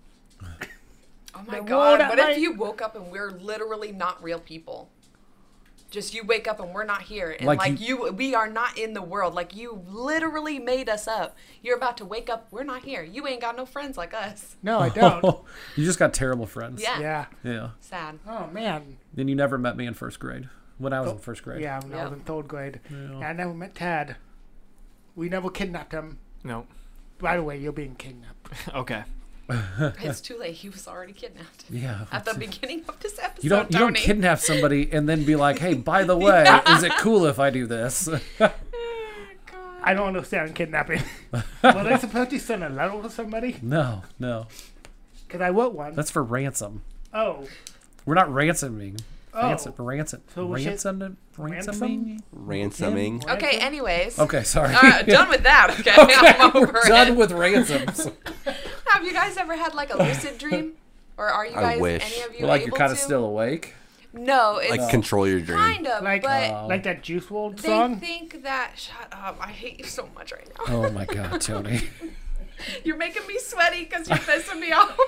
Oh my The god! world at What night. if you woke up and we're literally not real people? Just you wake up and we're not here, and Like like, you, we are not in the world. Like you literally made us up. You're about to wake up. We're not here. You ain't got no friends like us. No, I don't. You just got terrible friends. Yeah. yeah. Yeah. Sad. Oh man. Then you never met me in first grade. When I was in first grade. Yeah, when I was Yeah. in third grade. Yeah. I never met Tad. We never kidnapped him. No. By the way, you're being kidnapped. Okay. It's too late. He was already kidnapped Yeah. at the beginning of this episode. You don't you don't Tony. kidnap somebody and then be like, hey, by the way, is it cool if I do this? Oh, God. I don't understand kidnapping. Were they supposed to send a letter to somebody? No, no. Because I wrote one. That's for ransom. Oh. We're not ransoming. Oh. Ransom, ransom, So we should- ransom, ransoming. Ransoming. Okay. Anyways. Okay, sorry. Uh, done with that. Okay. okay, I'm over we're done it. with ransoms. Have you guys ever had like a lucid dream? Or are you I guys, wish. any of you like able you're kind of to? still awake. No, it's Like control your dream. kind of, Like, but uh, Like that Juice world they song? think that. Shut up! I hate you so much right now. Oh my God, Tony. You're making me sweaty because you're pissing me off.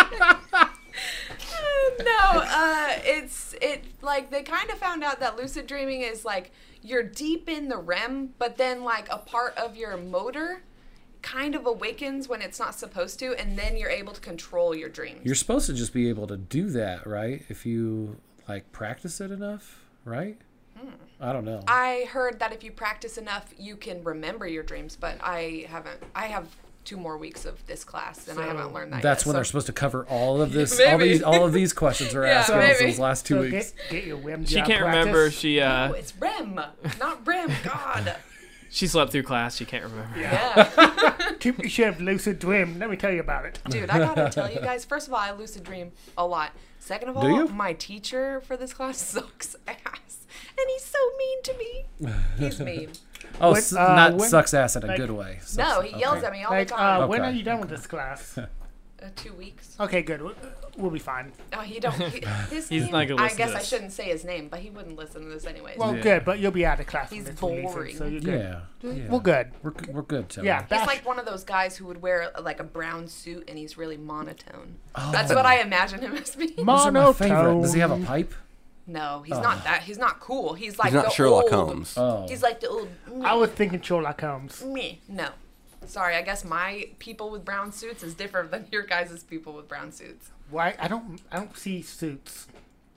no, uh, it's it like they kind of found out that lucid dreaming is like you're deep in the R E M, but then like a part of your motor kind of awakens when it's not supposed to, and then you're able to control your dreams. You're supposed to just be able to do that, right? If you like practice it enough, right? I don't know. I heard that if you practice enough, you can remember your dreams, but I haven't. I have two more weeks of this class, and I haven't learned that That's yet. when so- they're supposed to cover all of this, all Maybe. these, all of these questions we're Yeah, asking us maybe. those last two So weeks. get, get your whim She job can't practice. remember. She uh Oh, it's R E M, not R E M. God. she slept through class. She can't remember. Yeah. You should have lucid dream. Let me tell you about it. Dude, I gotta tell you guys, first of all, I lucid dream a lot. Second of Do all, you? my teacher for this class sucks ass. And he's so mean to me. He's mean. Oh, When- s- uh, not when- sucks ass in a like- good way. no, Sucks- he yells okay. at me all Like, the time. uh, when Okay. are you done with this class? Uh, uh, two weeks. Okay, good. We'll, we'll be fine. Oh, he don't. He, his He's name, not gonna I listen to guess I this. shouldn't say his name, but he wouldn't listen to this anyways. Well, Yeah. good, but you'll be out of class. when He's it's releasing, boring. So you're good. Yeah. yeah. Well, good. We're, we're good, Tony. Yeah. He's Bash- like one of those guys who would wear like a brown suit and he's really monotone. Oh. That's what I imagine him as being. Mo- Those are my favorite. Monotone. Does he have a pipe? No, he's not that. He's not cool. He's like He's not the Sherlock old, Holmes. Oh. He's like the old. I was thinking Sherlock Holmes. Me. No. Sorry, I guess my people with brown suits is different than your guys' people with brown suits. Why? I don't. I don't see suits.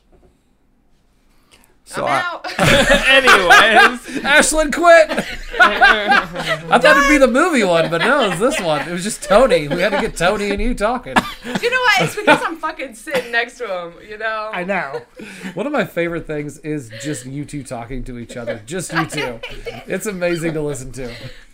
So I'm I, out. Anyways, Ashlyn quit. I thought it'd be the movie one, but no, it was this one. It was just Tony. We had to get Tony and you talking. You know what? It's because I'm fucking sitting next to him. You know. I know. One of my favorite things is just you two talking to each other. Just you two. It's amazing to listen to.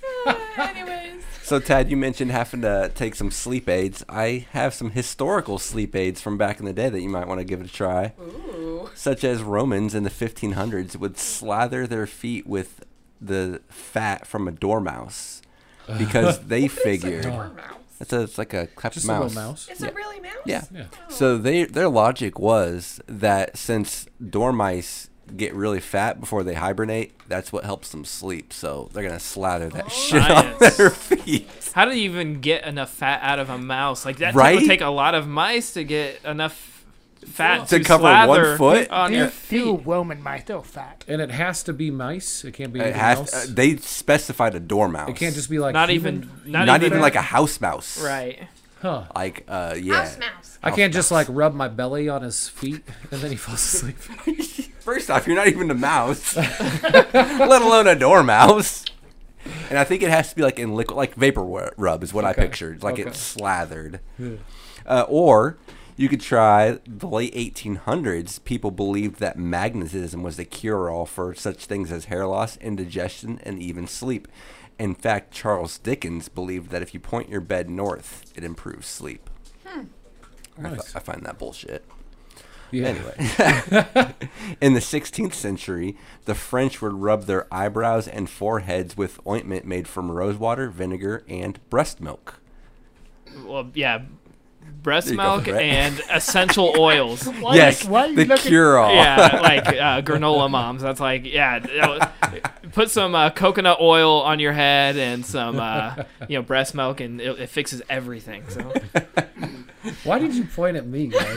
Anyways. So, Tad, you mentioned having to take some sleep aids. I have some historical sleep aids from back in the day that you might want to give it a try. Ooh. Such as Romans in the fifteen hundreds would slather their feet with the fat from a dormouse because they figured Dormouse. it's, a, it's like a type Just of a mouse. little mouse. It's Yeah. a really mouse? Yeah. Yeah. So they their logic was that since dormice get really fat before they hibernate, that's what helps them sleep. So they're gonna slather that shit on Nice. their feet. how do you even get enough fat out of a mouse? Like that Right? would take a lot of mice to get enough fat To to, cover one slather foot? on your These few feet. Roman mice, they're fat. And it has to be mice. It can't be It anything has else. uh, they specified a dormouse. It can't just be like Not human? even, not, not, even, like a house mouse. right. Huh. Like uh yeah. Mouse mouse. I can't just like rub my belly on his feet and then he falls asleep. First off, you're not even a mouse, let alone a dormouse. And I think it has to be like in liquid, like vapor wa- rub is what I Okay. pictured, like Okay. it's slathered. Uh, or you could try the late eighteen hundreds. People believed that magnetism was the cure-all for such things as hair loss, indigestion, and even sleep. In fact, Charles Dickens believed that if you point your bed north, it improves sleep. I, Nice. th- I find that bullshit. Yeah. Anyway, in the sixteenth century, the French would rub their eyebrows and foreheads with ointment made from rosewater, vinegar, and breast milk. Well, yeah, breast There you go, milk right? and essential oils. Why, yes, why are you the looking- cure-all. Yeah, like uh, granola moms. That's like, yeah, that was- put some uh, coconut oil on your head and some, uh, you know, breast milk, and it, it fixes everything. So, Why did you point at me, guys?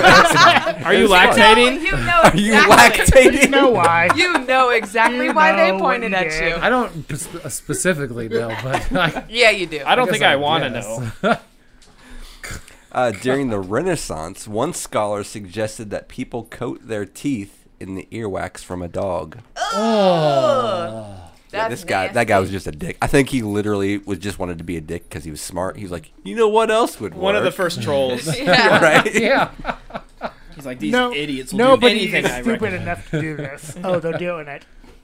are you No, lactating? you know Are you exactly. You lactating? know why? You know exactly You why they know pointed what at you you. did. I don't p- specifically know, but I, Yeah, you do. I don't guess think I, I want to guess. know. Uh, during the Renaissance, one scholar suggested that people coat their teeth in the earwax from a dog. oh, Yeah, That's this guy, that guy was nasty. just a dick. I think he literally was just wanted to be a dick because he was smart. He was like, you know what else would work? One of the first trolls. Yeah. right? yeah. He's like, these No, idiots will do nobody anything is I stupid recommend. enough to do this. Oh, they're doing it.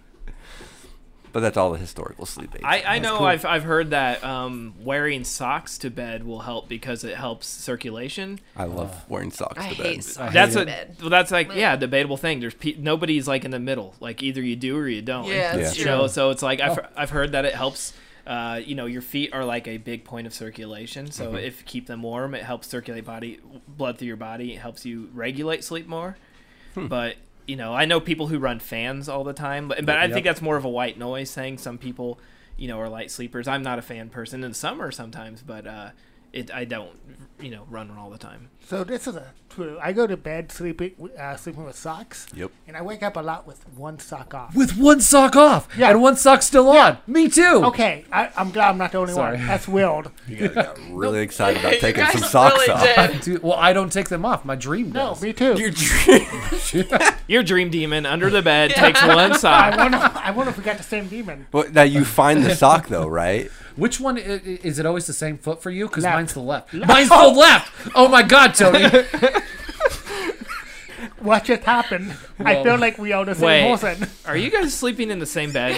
But that's all the historical sleep aids. I, I know cool. I've, I've heard that um, wearing socks to bed will help because it helps circulation. I love wearing socks I to bed. hate socks That's to a bed. well, that's like yeah, debatable thing. There's pe- nobody's like in the middle. Like either you do or you don't. Yeah, that's Yeah. You true. know, so it's like I've I've heard that it helps. Uh, you know, your feet are like a big point of circulation. So Mm-hmm. if you keep them warm, it helps circulate body blood through your body. It helps you regulate sleep more. Hmm. But you know, I know people who run fans all the time, but but I Yep. think that's more of a white noise thing. Some people, you know, are light sleepers. I'm not a fan person in the summer sometimes, but uh, it I don't, you know, run all the time. So this is a true. I go to bed sleeping, uh, sleeping with socks. Yep. And I wake up a lot with one sock off. With one sock off Yeah. and one sock still on. Me too. Okay, I, I'm glad I'm not the only Sorry. one. That's willed. You guys got really excited about You taking guys some socks really off. did. Dude, well, I don't take them off. My dream No, does. me too. Your dream. Your dream demon under the bed takes one I sock. wonder. I wonder if we got the same demon. Well, now you find the sock though, right? Which one i- i- is it? Always the same foot for you? Because Left. mine's the left. Mine's the left. Oh my God, Tony. what just happened? I feel like we are the same Wait. person. Are you guys sleeping in the same bed?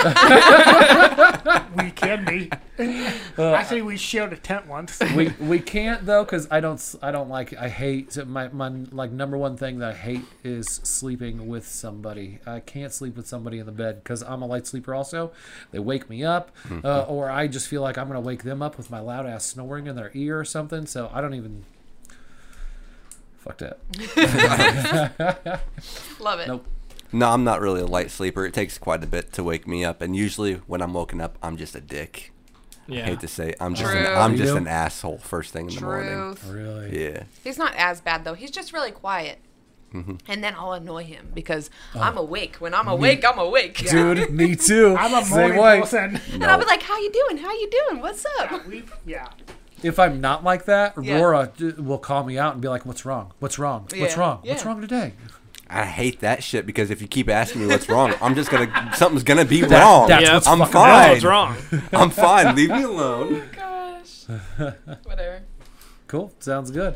We can be. Actually, we shared a tent once. we we can't though, because I don't s- I don't like I hate my my like number one thing that I hate is sleeping with somebody. I can't sleep with somebody in the bed because I'm a light sleeper. Also, they wake me up, uh, or I just feel like I'm gonna wake them up with my loud ass snoring in their ear or something. So I don't even. Fuck that. Love it. Nope. No, I'm not really a light sleeper. It takes quite a bit to wake me up, and usually when I'm woken up, I'm just a dick. I Yeah. hate to say, it. I'm just an, True. I'm just You? an asshole first thing in the morning. Truth. Really. Yeah. He's not as bad though. He's just really quiet. Mm-hmm. And then I'll annoy him because I'm awake. When I'm awake, I'm awake. Dude, me too. I'm a Same morning way. person. And I'll be like, "How you doing? How you doing? What's up?" We, yeah. If I'm not like that, Yeah. Rora d- will call me out and be like, "What's wrong? What's wrong? What's Yeah. wrong? What's Yeah. wrong today?" I hate that shit because if you keep asking me what's wrong, I'm just gonna something's gonna be wrong. that's Yeah. what's I'm fucking fine. wrong. What's wrong? I'm fine. Leave me alone. Gosh. Whatever. Cool. Sounds good.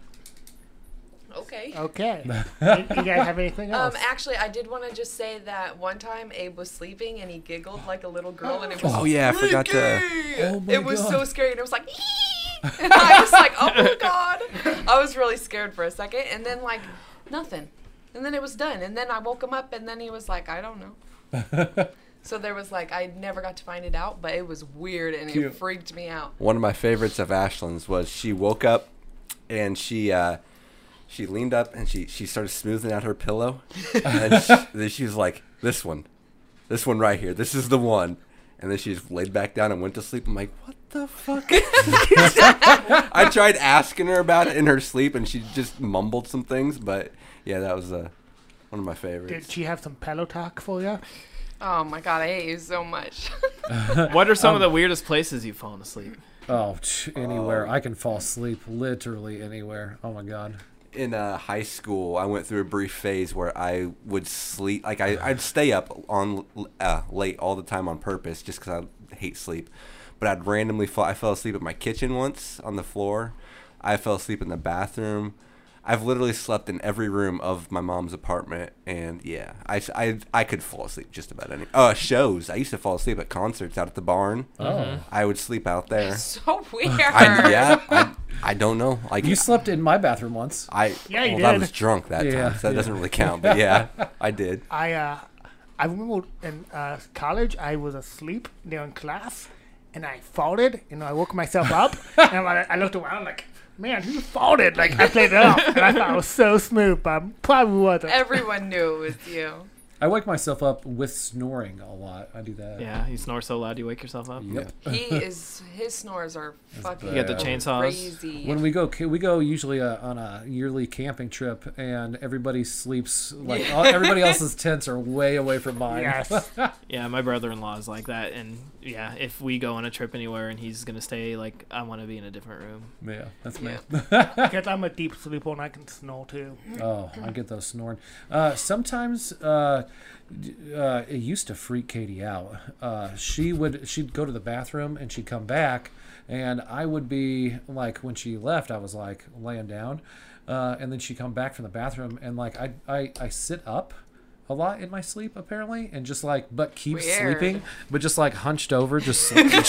Okay. Okay. you, you guys have anything else? Um, actually, I did want to just say that one time Abe was sleeping and he giggled like a little girl, and it was Oh yeah, I forgot to. Oh my it was God. so scary, and it was like, and I was like, oh my god, I was really scared for a second, and then like nothing, and then it was done, and then I woke him up, and then he was like, I don't know. So there was like, I never got to find it out, but it was weird, and Cute. it freaked me out. One of my favorites of Ashlyn's was she woke up and she uh, she leaned up and she, she started smoothing out her pillow. And she, then she was like, this one. This one right here. This is the one. And then she just laid back down and went to sleep. I'm like, what the fuck? I tried asking her about it in her sleep and she just mumbled some things. But yeah, that was uh, one of my favorites. Did she have some pillow talk for you? Oh my god, I hate you so much. What are some Um, of the weirdest places you've fallen asleep? Oh, ch- anywhere. I can fall asleep literally anywhere. Oh my God. In uh, high school, I went through a brief phase where I would sleep, like I, I'd stay up on uh, late all the time on purpose just because I hate sleep. But I'd randomly fall. I fell asleep at my kitchen once on the floor. I fell asleep in the bathroom. I've literally slept in every room of my mom's apartment, and yeah, I, I, I could fall asleep just about any. Uh, shows. I used to fall asleep at concerts out at the barn. Oh. I would sleep out there. So weird. I, yeah, I, I don't know. Like You slept in my bathroom once. I Yeah, you well, I did. was drunk that Yeah, time, so that yeah. doesn't really count. But yeah, I did. I uh, I remember in uh, college I was asleep during class, and I farted, and I woke myself up, and I, I looked around like, man, who farted? Like I played it off, and I thought I was so smooth, but I probably wasn't. Everyone knew it was you. I wake myself up with snoring a lot. I do that. Yeah, you snore so loud you wake yourself up. Yep. He is, his snores are fucking You got the chainsaws. crazy. When we go, we go usually uh, on a yearly camping trip, and everybody sleeps like all, everybody else's tents are way away from mine. Yes. Yeah, my brother-in-law is like that, and yeah, if we go on a trip anywhere and he's gonna stay, like I want to be in a different room. Yeah, that's me. Because I'm a deep sleeper and I can snore too. Oh, I get those snoring. Uh, sometimes uh, d- uh, it used to freak Katie out. Uh, she would she'd go to the bathroom and she'd come back, and I would be like, when she left, I was like laying down, uh, and then she'd come back from the bathroom, and like I I, I sit up a lot in my sleep apparently, and just like but keep Weird. sleeping, but just like hunched over, just, just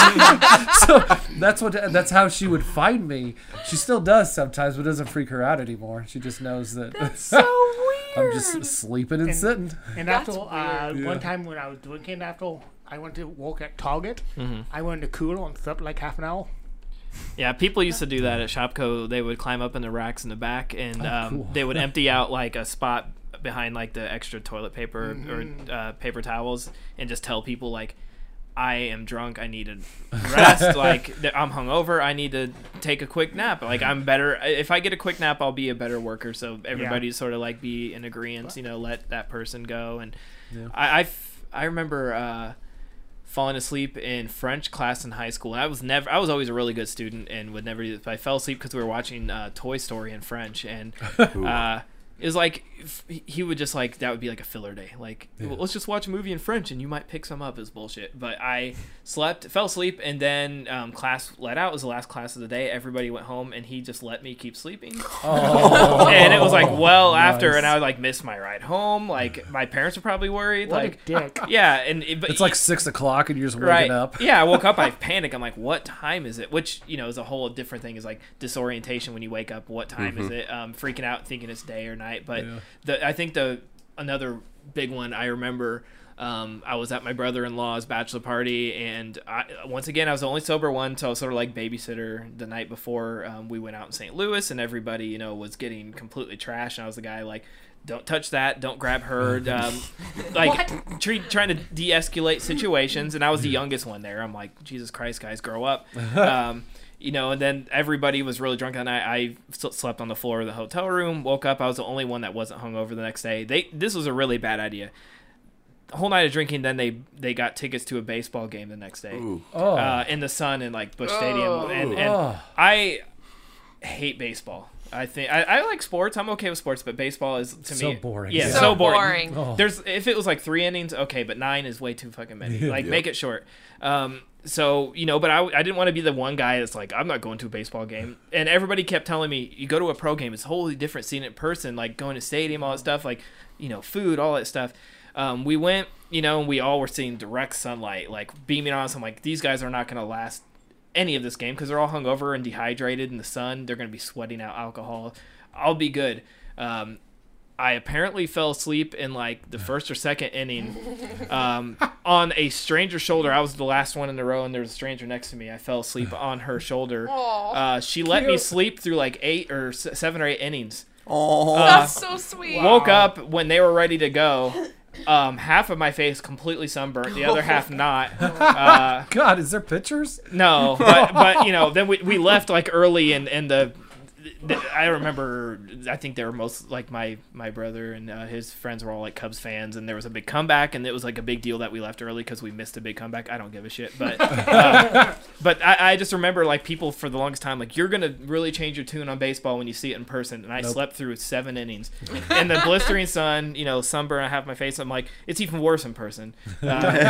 so that's what that's how she would find me. She still does sometimes, but it doesn't freak her out anymore. She just knows that That's so weird. I'm just sleeping and, And- sitting. And That's after uh, weird. one Yeah. time when I was drinking, after I went to work at Target, Mm-hmm. I went in the cooler and slept like half an hour. Yeah, people used to do that at Shopko. They would climb up in the racks in the back, and um, cool. they would empty out like a spot behind like the extra toilet paper or uh, paper towels, and just tell people like, I am drunk. I need to rest. Like th- I'm hungover. I need to take a quick nap. Like I'm better if I get a quick nap. I'll be a better worker. So everybody sort of like be in agreement. You know, let that person go. And Yeah. I, I f- I remember uh, falling asleep in French class in high school. And I was never. I was always a really good student and would never. But I fell asleep because we were watching uh, Toy Story in French and. Uh, is like f- he would just like that would be like a filler day. Like Yeah. well, let's just watch a movie in French and you might pick some up. Is bullshit. But I slept, fell asleep, and then um, class let out. It was the last class of the day. Everybody went home, and he just let me keep sleeping. Oh, And it was like well after, nice. and I would like miss my ride home. Like my parents were probably worried. What like a dick. yeah, and it, but It's like six o'clock and you're just waking right. up. Yeah, I woke up. I panic. I'm like, what time is it? Which you know is a whole different thing. Is like disorientation when you wake up. What time is it? Um, freaking out, thinking it's day or night. But Yeah. the I think the another big one I remember. Um, I was at my brother-in-law's bachelor party, and I, once again, I was the only sober one, so I was sort of like babysitter the night before um, we went out in Saint Louis, and everybody, you know, was getting completely trashed, and I was the guy like, don't touch that, don't grab her, um, like tre- trying to de-escalate situations, and I was the youngest one there. I'm like, Jesus Christ, guys, grow up. Um, you know, and then everybody was really drunk that night. I still slept on the floor of the hotel room, woke up, I was the only one that wasn't hungover the next day. They This was a really bad idea. Whole night of drinking, then they they got tickets to a baseball game the next day. Ooh. Oh. Uh, in the sun in like Busch Oh. Stadium, and, and Oh. I hate baseball. I think I, I like sports. I'm okay with sports, but baseball is to So me boring. Yeah, Yeah. so, So boring. boring. Oh. There's if it was like three innings, okay, but nine is way too fucking many. Like Yep. make it short. Um, so you know, but I, I didn't want to be the one guy that's like I'm not going to a baseball game, and everybody kept telling me you go to a pro game, it's wholly different seeing it in person, like going to stadium, all that stuff, like you know, food, all that stuff. Um, we went, you know, and we all were seeing direct sunlight, like beaming on us. I'm like, these guys are not going to last any of this game because they're all hungover and dehydrated in the sun. They're going to be sweating out alcohol. I'll be good. Um, I apparently fell asleep in like the first or second inning um, on a stranger's shoulder. I was the last one in the row, and there was a stranger next to me. I fell asleep on her shoulder. Aw. Uh, she let me Cute. sleep through like eight or s- seven or eight innings. Oh, That's so sweet. Woke up when they were ready to go. Um, half of my face completely sunburnt, the other half not. Uh, God, is there pictures? no, but but you know, then we we left like early, and and the, the I remember I think they were most like my my brother and uh, his friends were all like Cubs fans, and there was a big comeback, and it was like a big deal that we left early because we missed a big comeback. I don't give a shit, but um, but I, I just remember like people for the longest time like you're gonna really change your tune on baseball when you see it in person, and I Nope. slept through seven innings in the blistering sun, you know, sunburn. I have my face. I'm like it's even worse in person, uh,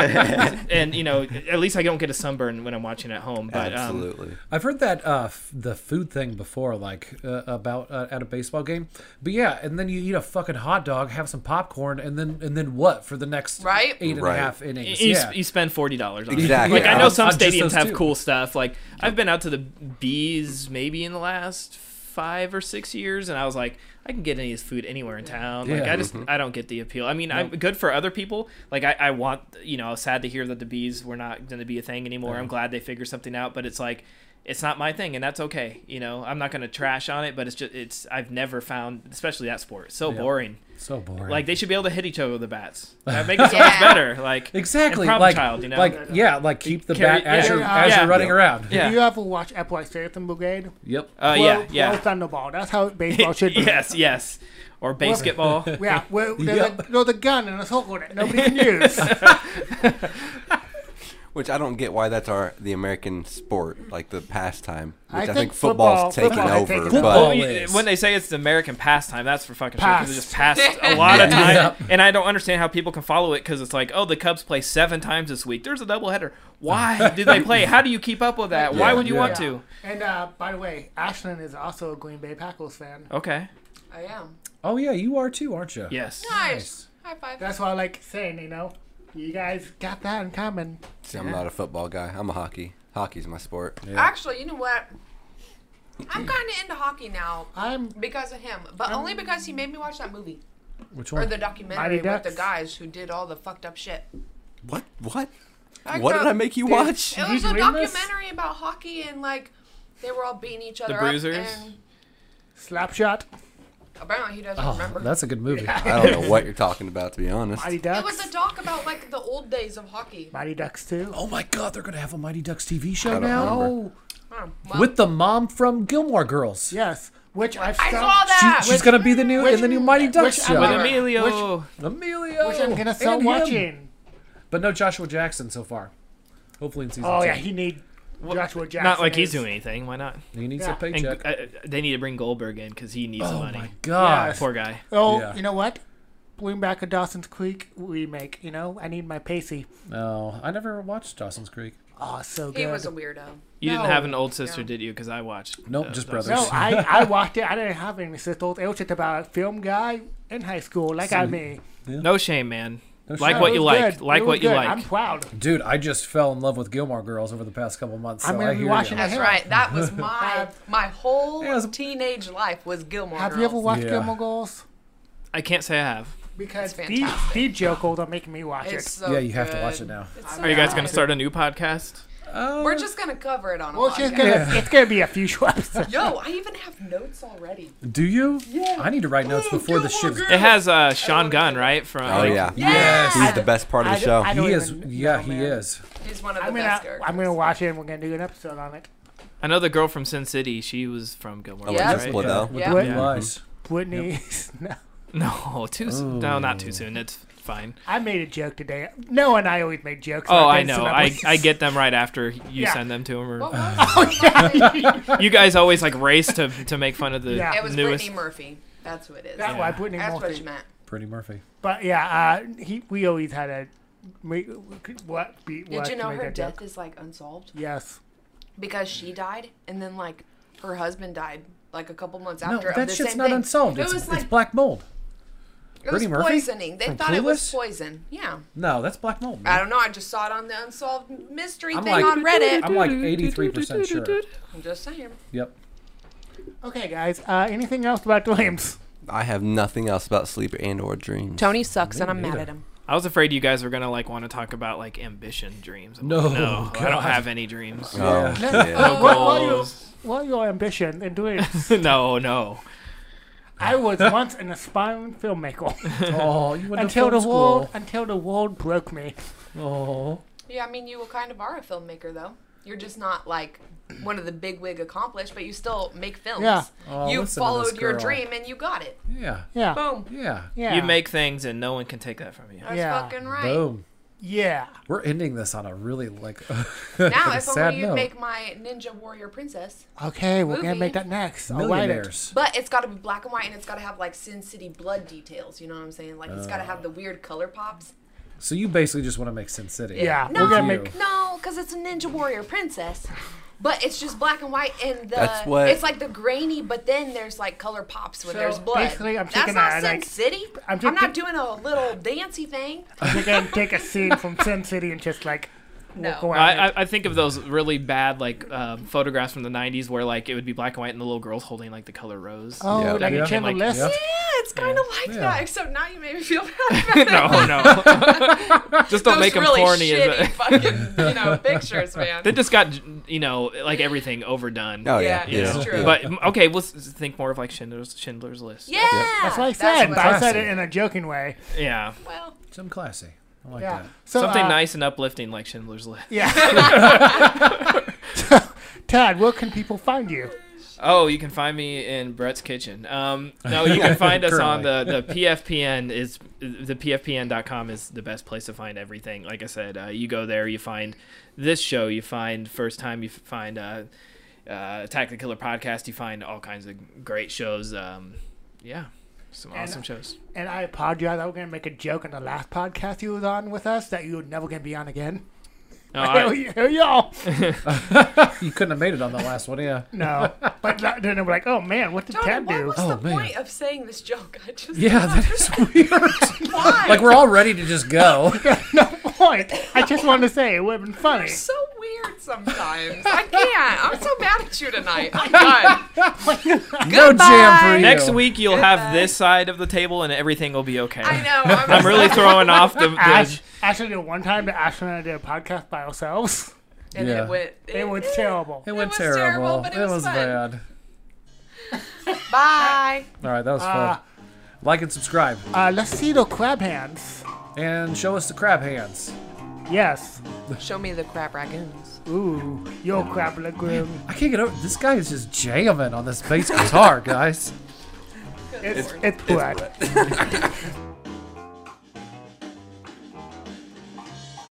and you know at least I don't get a sunburn when I'm watching at home. But um, absolutely. I've heard that uh, f- the food thing before, like uh, about uh, at a baseball game. But yeah, and then you eat a fucking hot dog, have some popcorn, and then and then what for the next Right? eight and a Right. half innings? You, yeah. you spend forty dollars on Exactly. it. Like I Yeah. know On- some on just stadiums those have two. cool stuff. Like I've been out to the Bees maybe in the last five or six years, and I was like, I can get any of this food anywhere in town. Like Yeah. I just I don't get the appeal. I mean, I'm good for other people. Like I, I want you know, I was sad to hear that the Bees were not going to be a thing anymore. I'm glad they figured something out, but it's like. It's not my thing, and that's okay. You know, I'm not gonna trash on it, but it's just it's. I've never found, especially that sport, so Yeah. boring. So boring. Like they should be able to hit each other with the bats. That make it so Yeah. much better. Like exactly, and problem like child, you know? like yeah, like keep the Carry- bat as yeah. you're Yeah. as Yeah. you're running Yeah. around. Yeah. Do you ever watch Empire State Brigade? Yep. Uh, Well, yeah, yeah. Well, Thunderball. That's how baseball should be. yes, yes. Or basketball. Yeah, well, there's, Yep. a, there's a gun and a circle that nobody can use. Which I don't get why that's our the American sport, like the pastime. Which I I, think think football's football- taken football has over. taken but over. Well, Ball you- is. when they say it's the American pastime, that's for fucking sure because it just Pass. passed a lot of time, Yep. and I don't understand how people can follow it because it's like, oh, the Cubs play seven times this week. There's a doubleheader. Why do they play? How do you keep up with that? Why Yeah. would you Yeah. want to? And uh, by the way, Ashlyn is also a Green Bay Packers fan. Okay. I am. Oh yeah, you are too, aren't you? Yes. Nice. High five. That's why I like saying, you know, you guys got that in common. See, I'm not a football guy. I'm a hockey. Hockey's my sport. Actually, you know what? I'm kind of into hockey now I'm because of him, but only because he made me watch that movie Which or one? the documentary Mighty with the Ducks. guys who did all the fucked up shit. What? What? Like What the- did I make you Dude, watch? It Did was you a read this? documentary about hockey and like they were all beating each other Bruisers? up. And Slapshot, apparently he doesn't Oh, remember. that's a good movie. I don't know what you're talking about, to be honest. Mighty It Ducks. was a doc about like the old days of hockey. Mighty Ducks too. Oh my God, they're gonna have a Mighty Ducks T V I show don't now remember. Oh, Oh, well, with the mom from Gilmore Girls. yes. Which I've I still, saw She, that. she's gonna be the new which- in the new Mighty Ducks which show. I'm With gonna- Emilio. Emilio, which I'm gonna start and him. watching. but no Joshua Jackson so far. Hopefully in season Oh two. yeah, he need Well, Joshua Jackson. not like he's is. doing anything. Why not? He needs Yeah. a paycheck. And, uh, they need to bring Goldberg in because he needs the oh money. my god. Yes. Poor guy. Oh, Yeah. you know what? Bring back a Dawson's Creek remake. You know, I need my Pacey. No, I never watched Dawson's Creek. Oh, so good. He was a weirdo. You No. didn't have an older sister, Yeah. did you? Because I watched. Nope, uh, just those. brothers. No, I, I watched it. I didn't have any sisters. It was just about a film guy in high school, like I me. No shame, man. No like shame. what It you was like. good. Like It was what you good. like. I'm proud. Dude, I just fell in love with Gilmore Girls over the past couple months. So I'm gonna I be hear watching you. it. That's right. That was my my whole Yeah, it was- teenage life was Gilmore Have Girls. you ever watched Yeah. Gilmore Girls? I can't say I have. Because It's these, fantastic. these jokers are making me watch It's it. so Yeah, you have to watch good. it now. It's so Are you guys good. going to start a new podcast? Uh, We're just gonna cover it on a Well, it's just podcast. gonna, Yeah. it's gonna be a few episodes. Yo, I even have notes already. Do you? Yeah. I need to write notes Oh, before the Gilmore shit. Girls. It has uh, Sean wanna Gunn, say right? From Oh yeah. Yes! He's the best part of I the don't- show. I don't He is. even Yeah, know, he man. is. He's one of the I'm best gonna, characters. I'm gonna watch it and we're gonna do an episode on it. I know the girl from Sin City. She was from Gilmore Yeah. Girls, right? Liddell. With Yeah. the blue Yeah. eyes. Whitney, no. No, too soon. No, not too soon. It's fine. I made a joke today. No, and I always make jokes. Oh, about I things know. about I, movies. I get them right after you Yeah. send them to him. Or, What was it? you guys always like race to to make fun of the Yeah. It was newest. Brittany Murphy. That's who it is. That's Yeah. why Whitney That's Murphy. what you meant. Pretty Murphy. But yeah, uh, he we always had a we, what be Did what you know made her that death joke. is like unsolved? Yes. Because she died and then like her husband died like a couple months No, after. of that the shit's same not thing. unsolved. It It's, was it's like black mold. it was Brittany Murphy? poisoning. They From thought it was Clueless? poison. Yeah. No, that's black mold. I don't know. I just saw it on the unsolved mystery I'm thing like- on Reddit. I'm like eighty-three percent sure. I'm just saying. Yep. Okay, guys. Uh, anything else about Williams? I have nothing else about sleep and or dreams. Tony sucks, and I'm Me mad neither. at him. I was afraid you guys were gonna like want to talk about like ambition dreams. I'm No, like, no, I God. don't have any dreams. Oh, Yeah. yeah. No What, what, your, goals. what your ambition in doing? no, no. I was once an aspiring filmmaker Oh, you went until to the film world school. until the world broke me. Oh. Yeah, I mean, you kind of are a filmmaker, though. You're just not like one of the big wig accomplished, but you still make films. Yeah. Oh, you listen to followed this your girl. dream and you got it. Yeah. Yeah. Boom. Yeah. Yeah. You make things and no one can take that from you. That's Yeah. fucking right. Boom. Yeah. We're ending this on a really like Now, if sad only you'd note. make my Ninja Warrior Princess. Okay, we're gonna Movie. make that next. I'll write it. Millionaires. But it's got to be black and white, and it's got to have like Sin City blood details. You know what I'm saying? Like it's got to have the weird color pops. So you basically just want to make Sin City. Yeah, No, we're gonna You. make. no, because it's a Ninja Warrior Princess. But it's just black and white, and the That's what- it's like the grainy. But then there's like color pops when So, there's blood. basically, I'm That's thinking not that, Sin like- City. I'm I'm, not thinking- doing a little dancey thing. We're gonna take a scene from Sin City and just like No. walk around. I, it. I, I think of those really bad like um, photographs from the nineties where like it would be black and white and the little girl's holding like the color rose. oh, Yeah. like Yeah. a channel Like- list. yeah. Yeah, it's kind of like Yeah. that. Except now you made me feel bad. no, no. Just don't Those make them really corny. shitty As a, fucking, you know, pictures, man. they just got you know like everything overdone. Oh Yeah, yeah. it's yeah. true. But okay, let's think more of like Schindler's Schindler's List. Yeah, That's what I said, what but I said classy. it in a joking way. Yeah. Well, Some classy. I like Yeah. that. So, Something uh, nice and uplifting like Schindler's List. Yeah. So, Tad, where can people find you? Oh, you can find me in Brett's kitchen. Um, no, you can find us on the, the P F P N is the P F P N dot com is the best place to find everything. Like I said, uh, you go there, you find this show, you find First Time, you find uh, uh, Attack the Killer podcast, you find all kinds of great shows. Um, yeah, some And- awesome shows. And I apologize. I was gonna make a joke on the last podcast you was on with us that you were never gonna be on again. No, Here, I, here y'all. You couldn't have made it on the last one, yeah. No, but that- then they were like, "Oh man, what did Tony, Tad what do?" was Oh, the man. point of saying this joke? I just Yeah, that is weird. why? Like we're all ready to just go. No point. I just wanted to say it would have been funny. You're so weird sometimes. I can't. I'm so mad at you tonight. I'm done. No jam for you. next week you'll have Goodbye. this side of the table and everything will be okay. I know. I'm, I'm really throwing off the, the Ash, Ashley did one time that Ashley and I did a podcast by ourselves. and Yeah. it went. It was terrible. It went was terrible. terrible, but it was fun. bad. Bye. All right, that was Uh, fun. Like and subscribe. Uh, let's see the crab hands. And show us the crab hands. Yes. Show me the crab ragoons. Ooh, yo, crab lagoon. I can't get over this guy is just jamming on this bass guitar, guys. It's it's, it's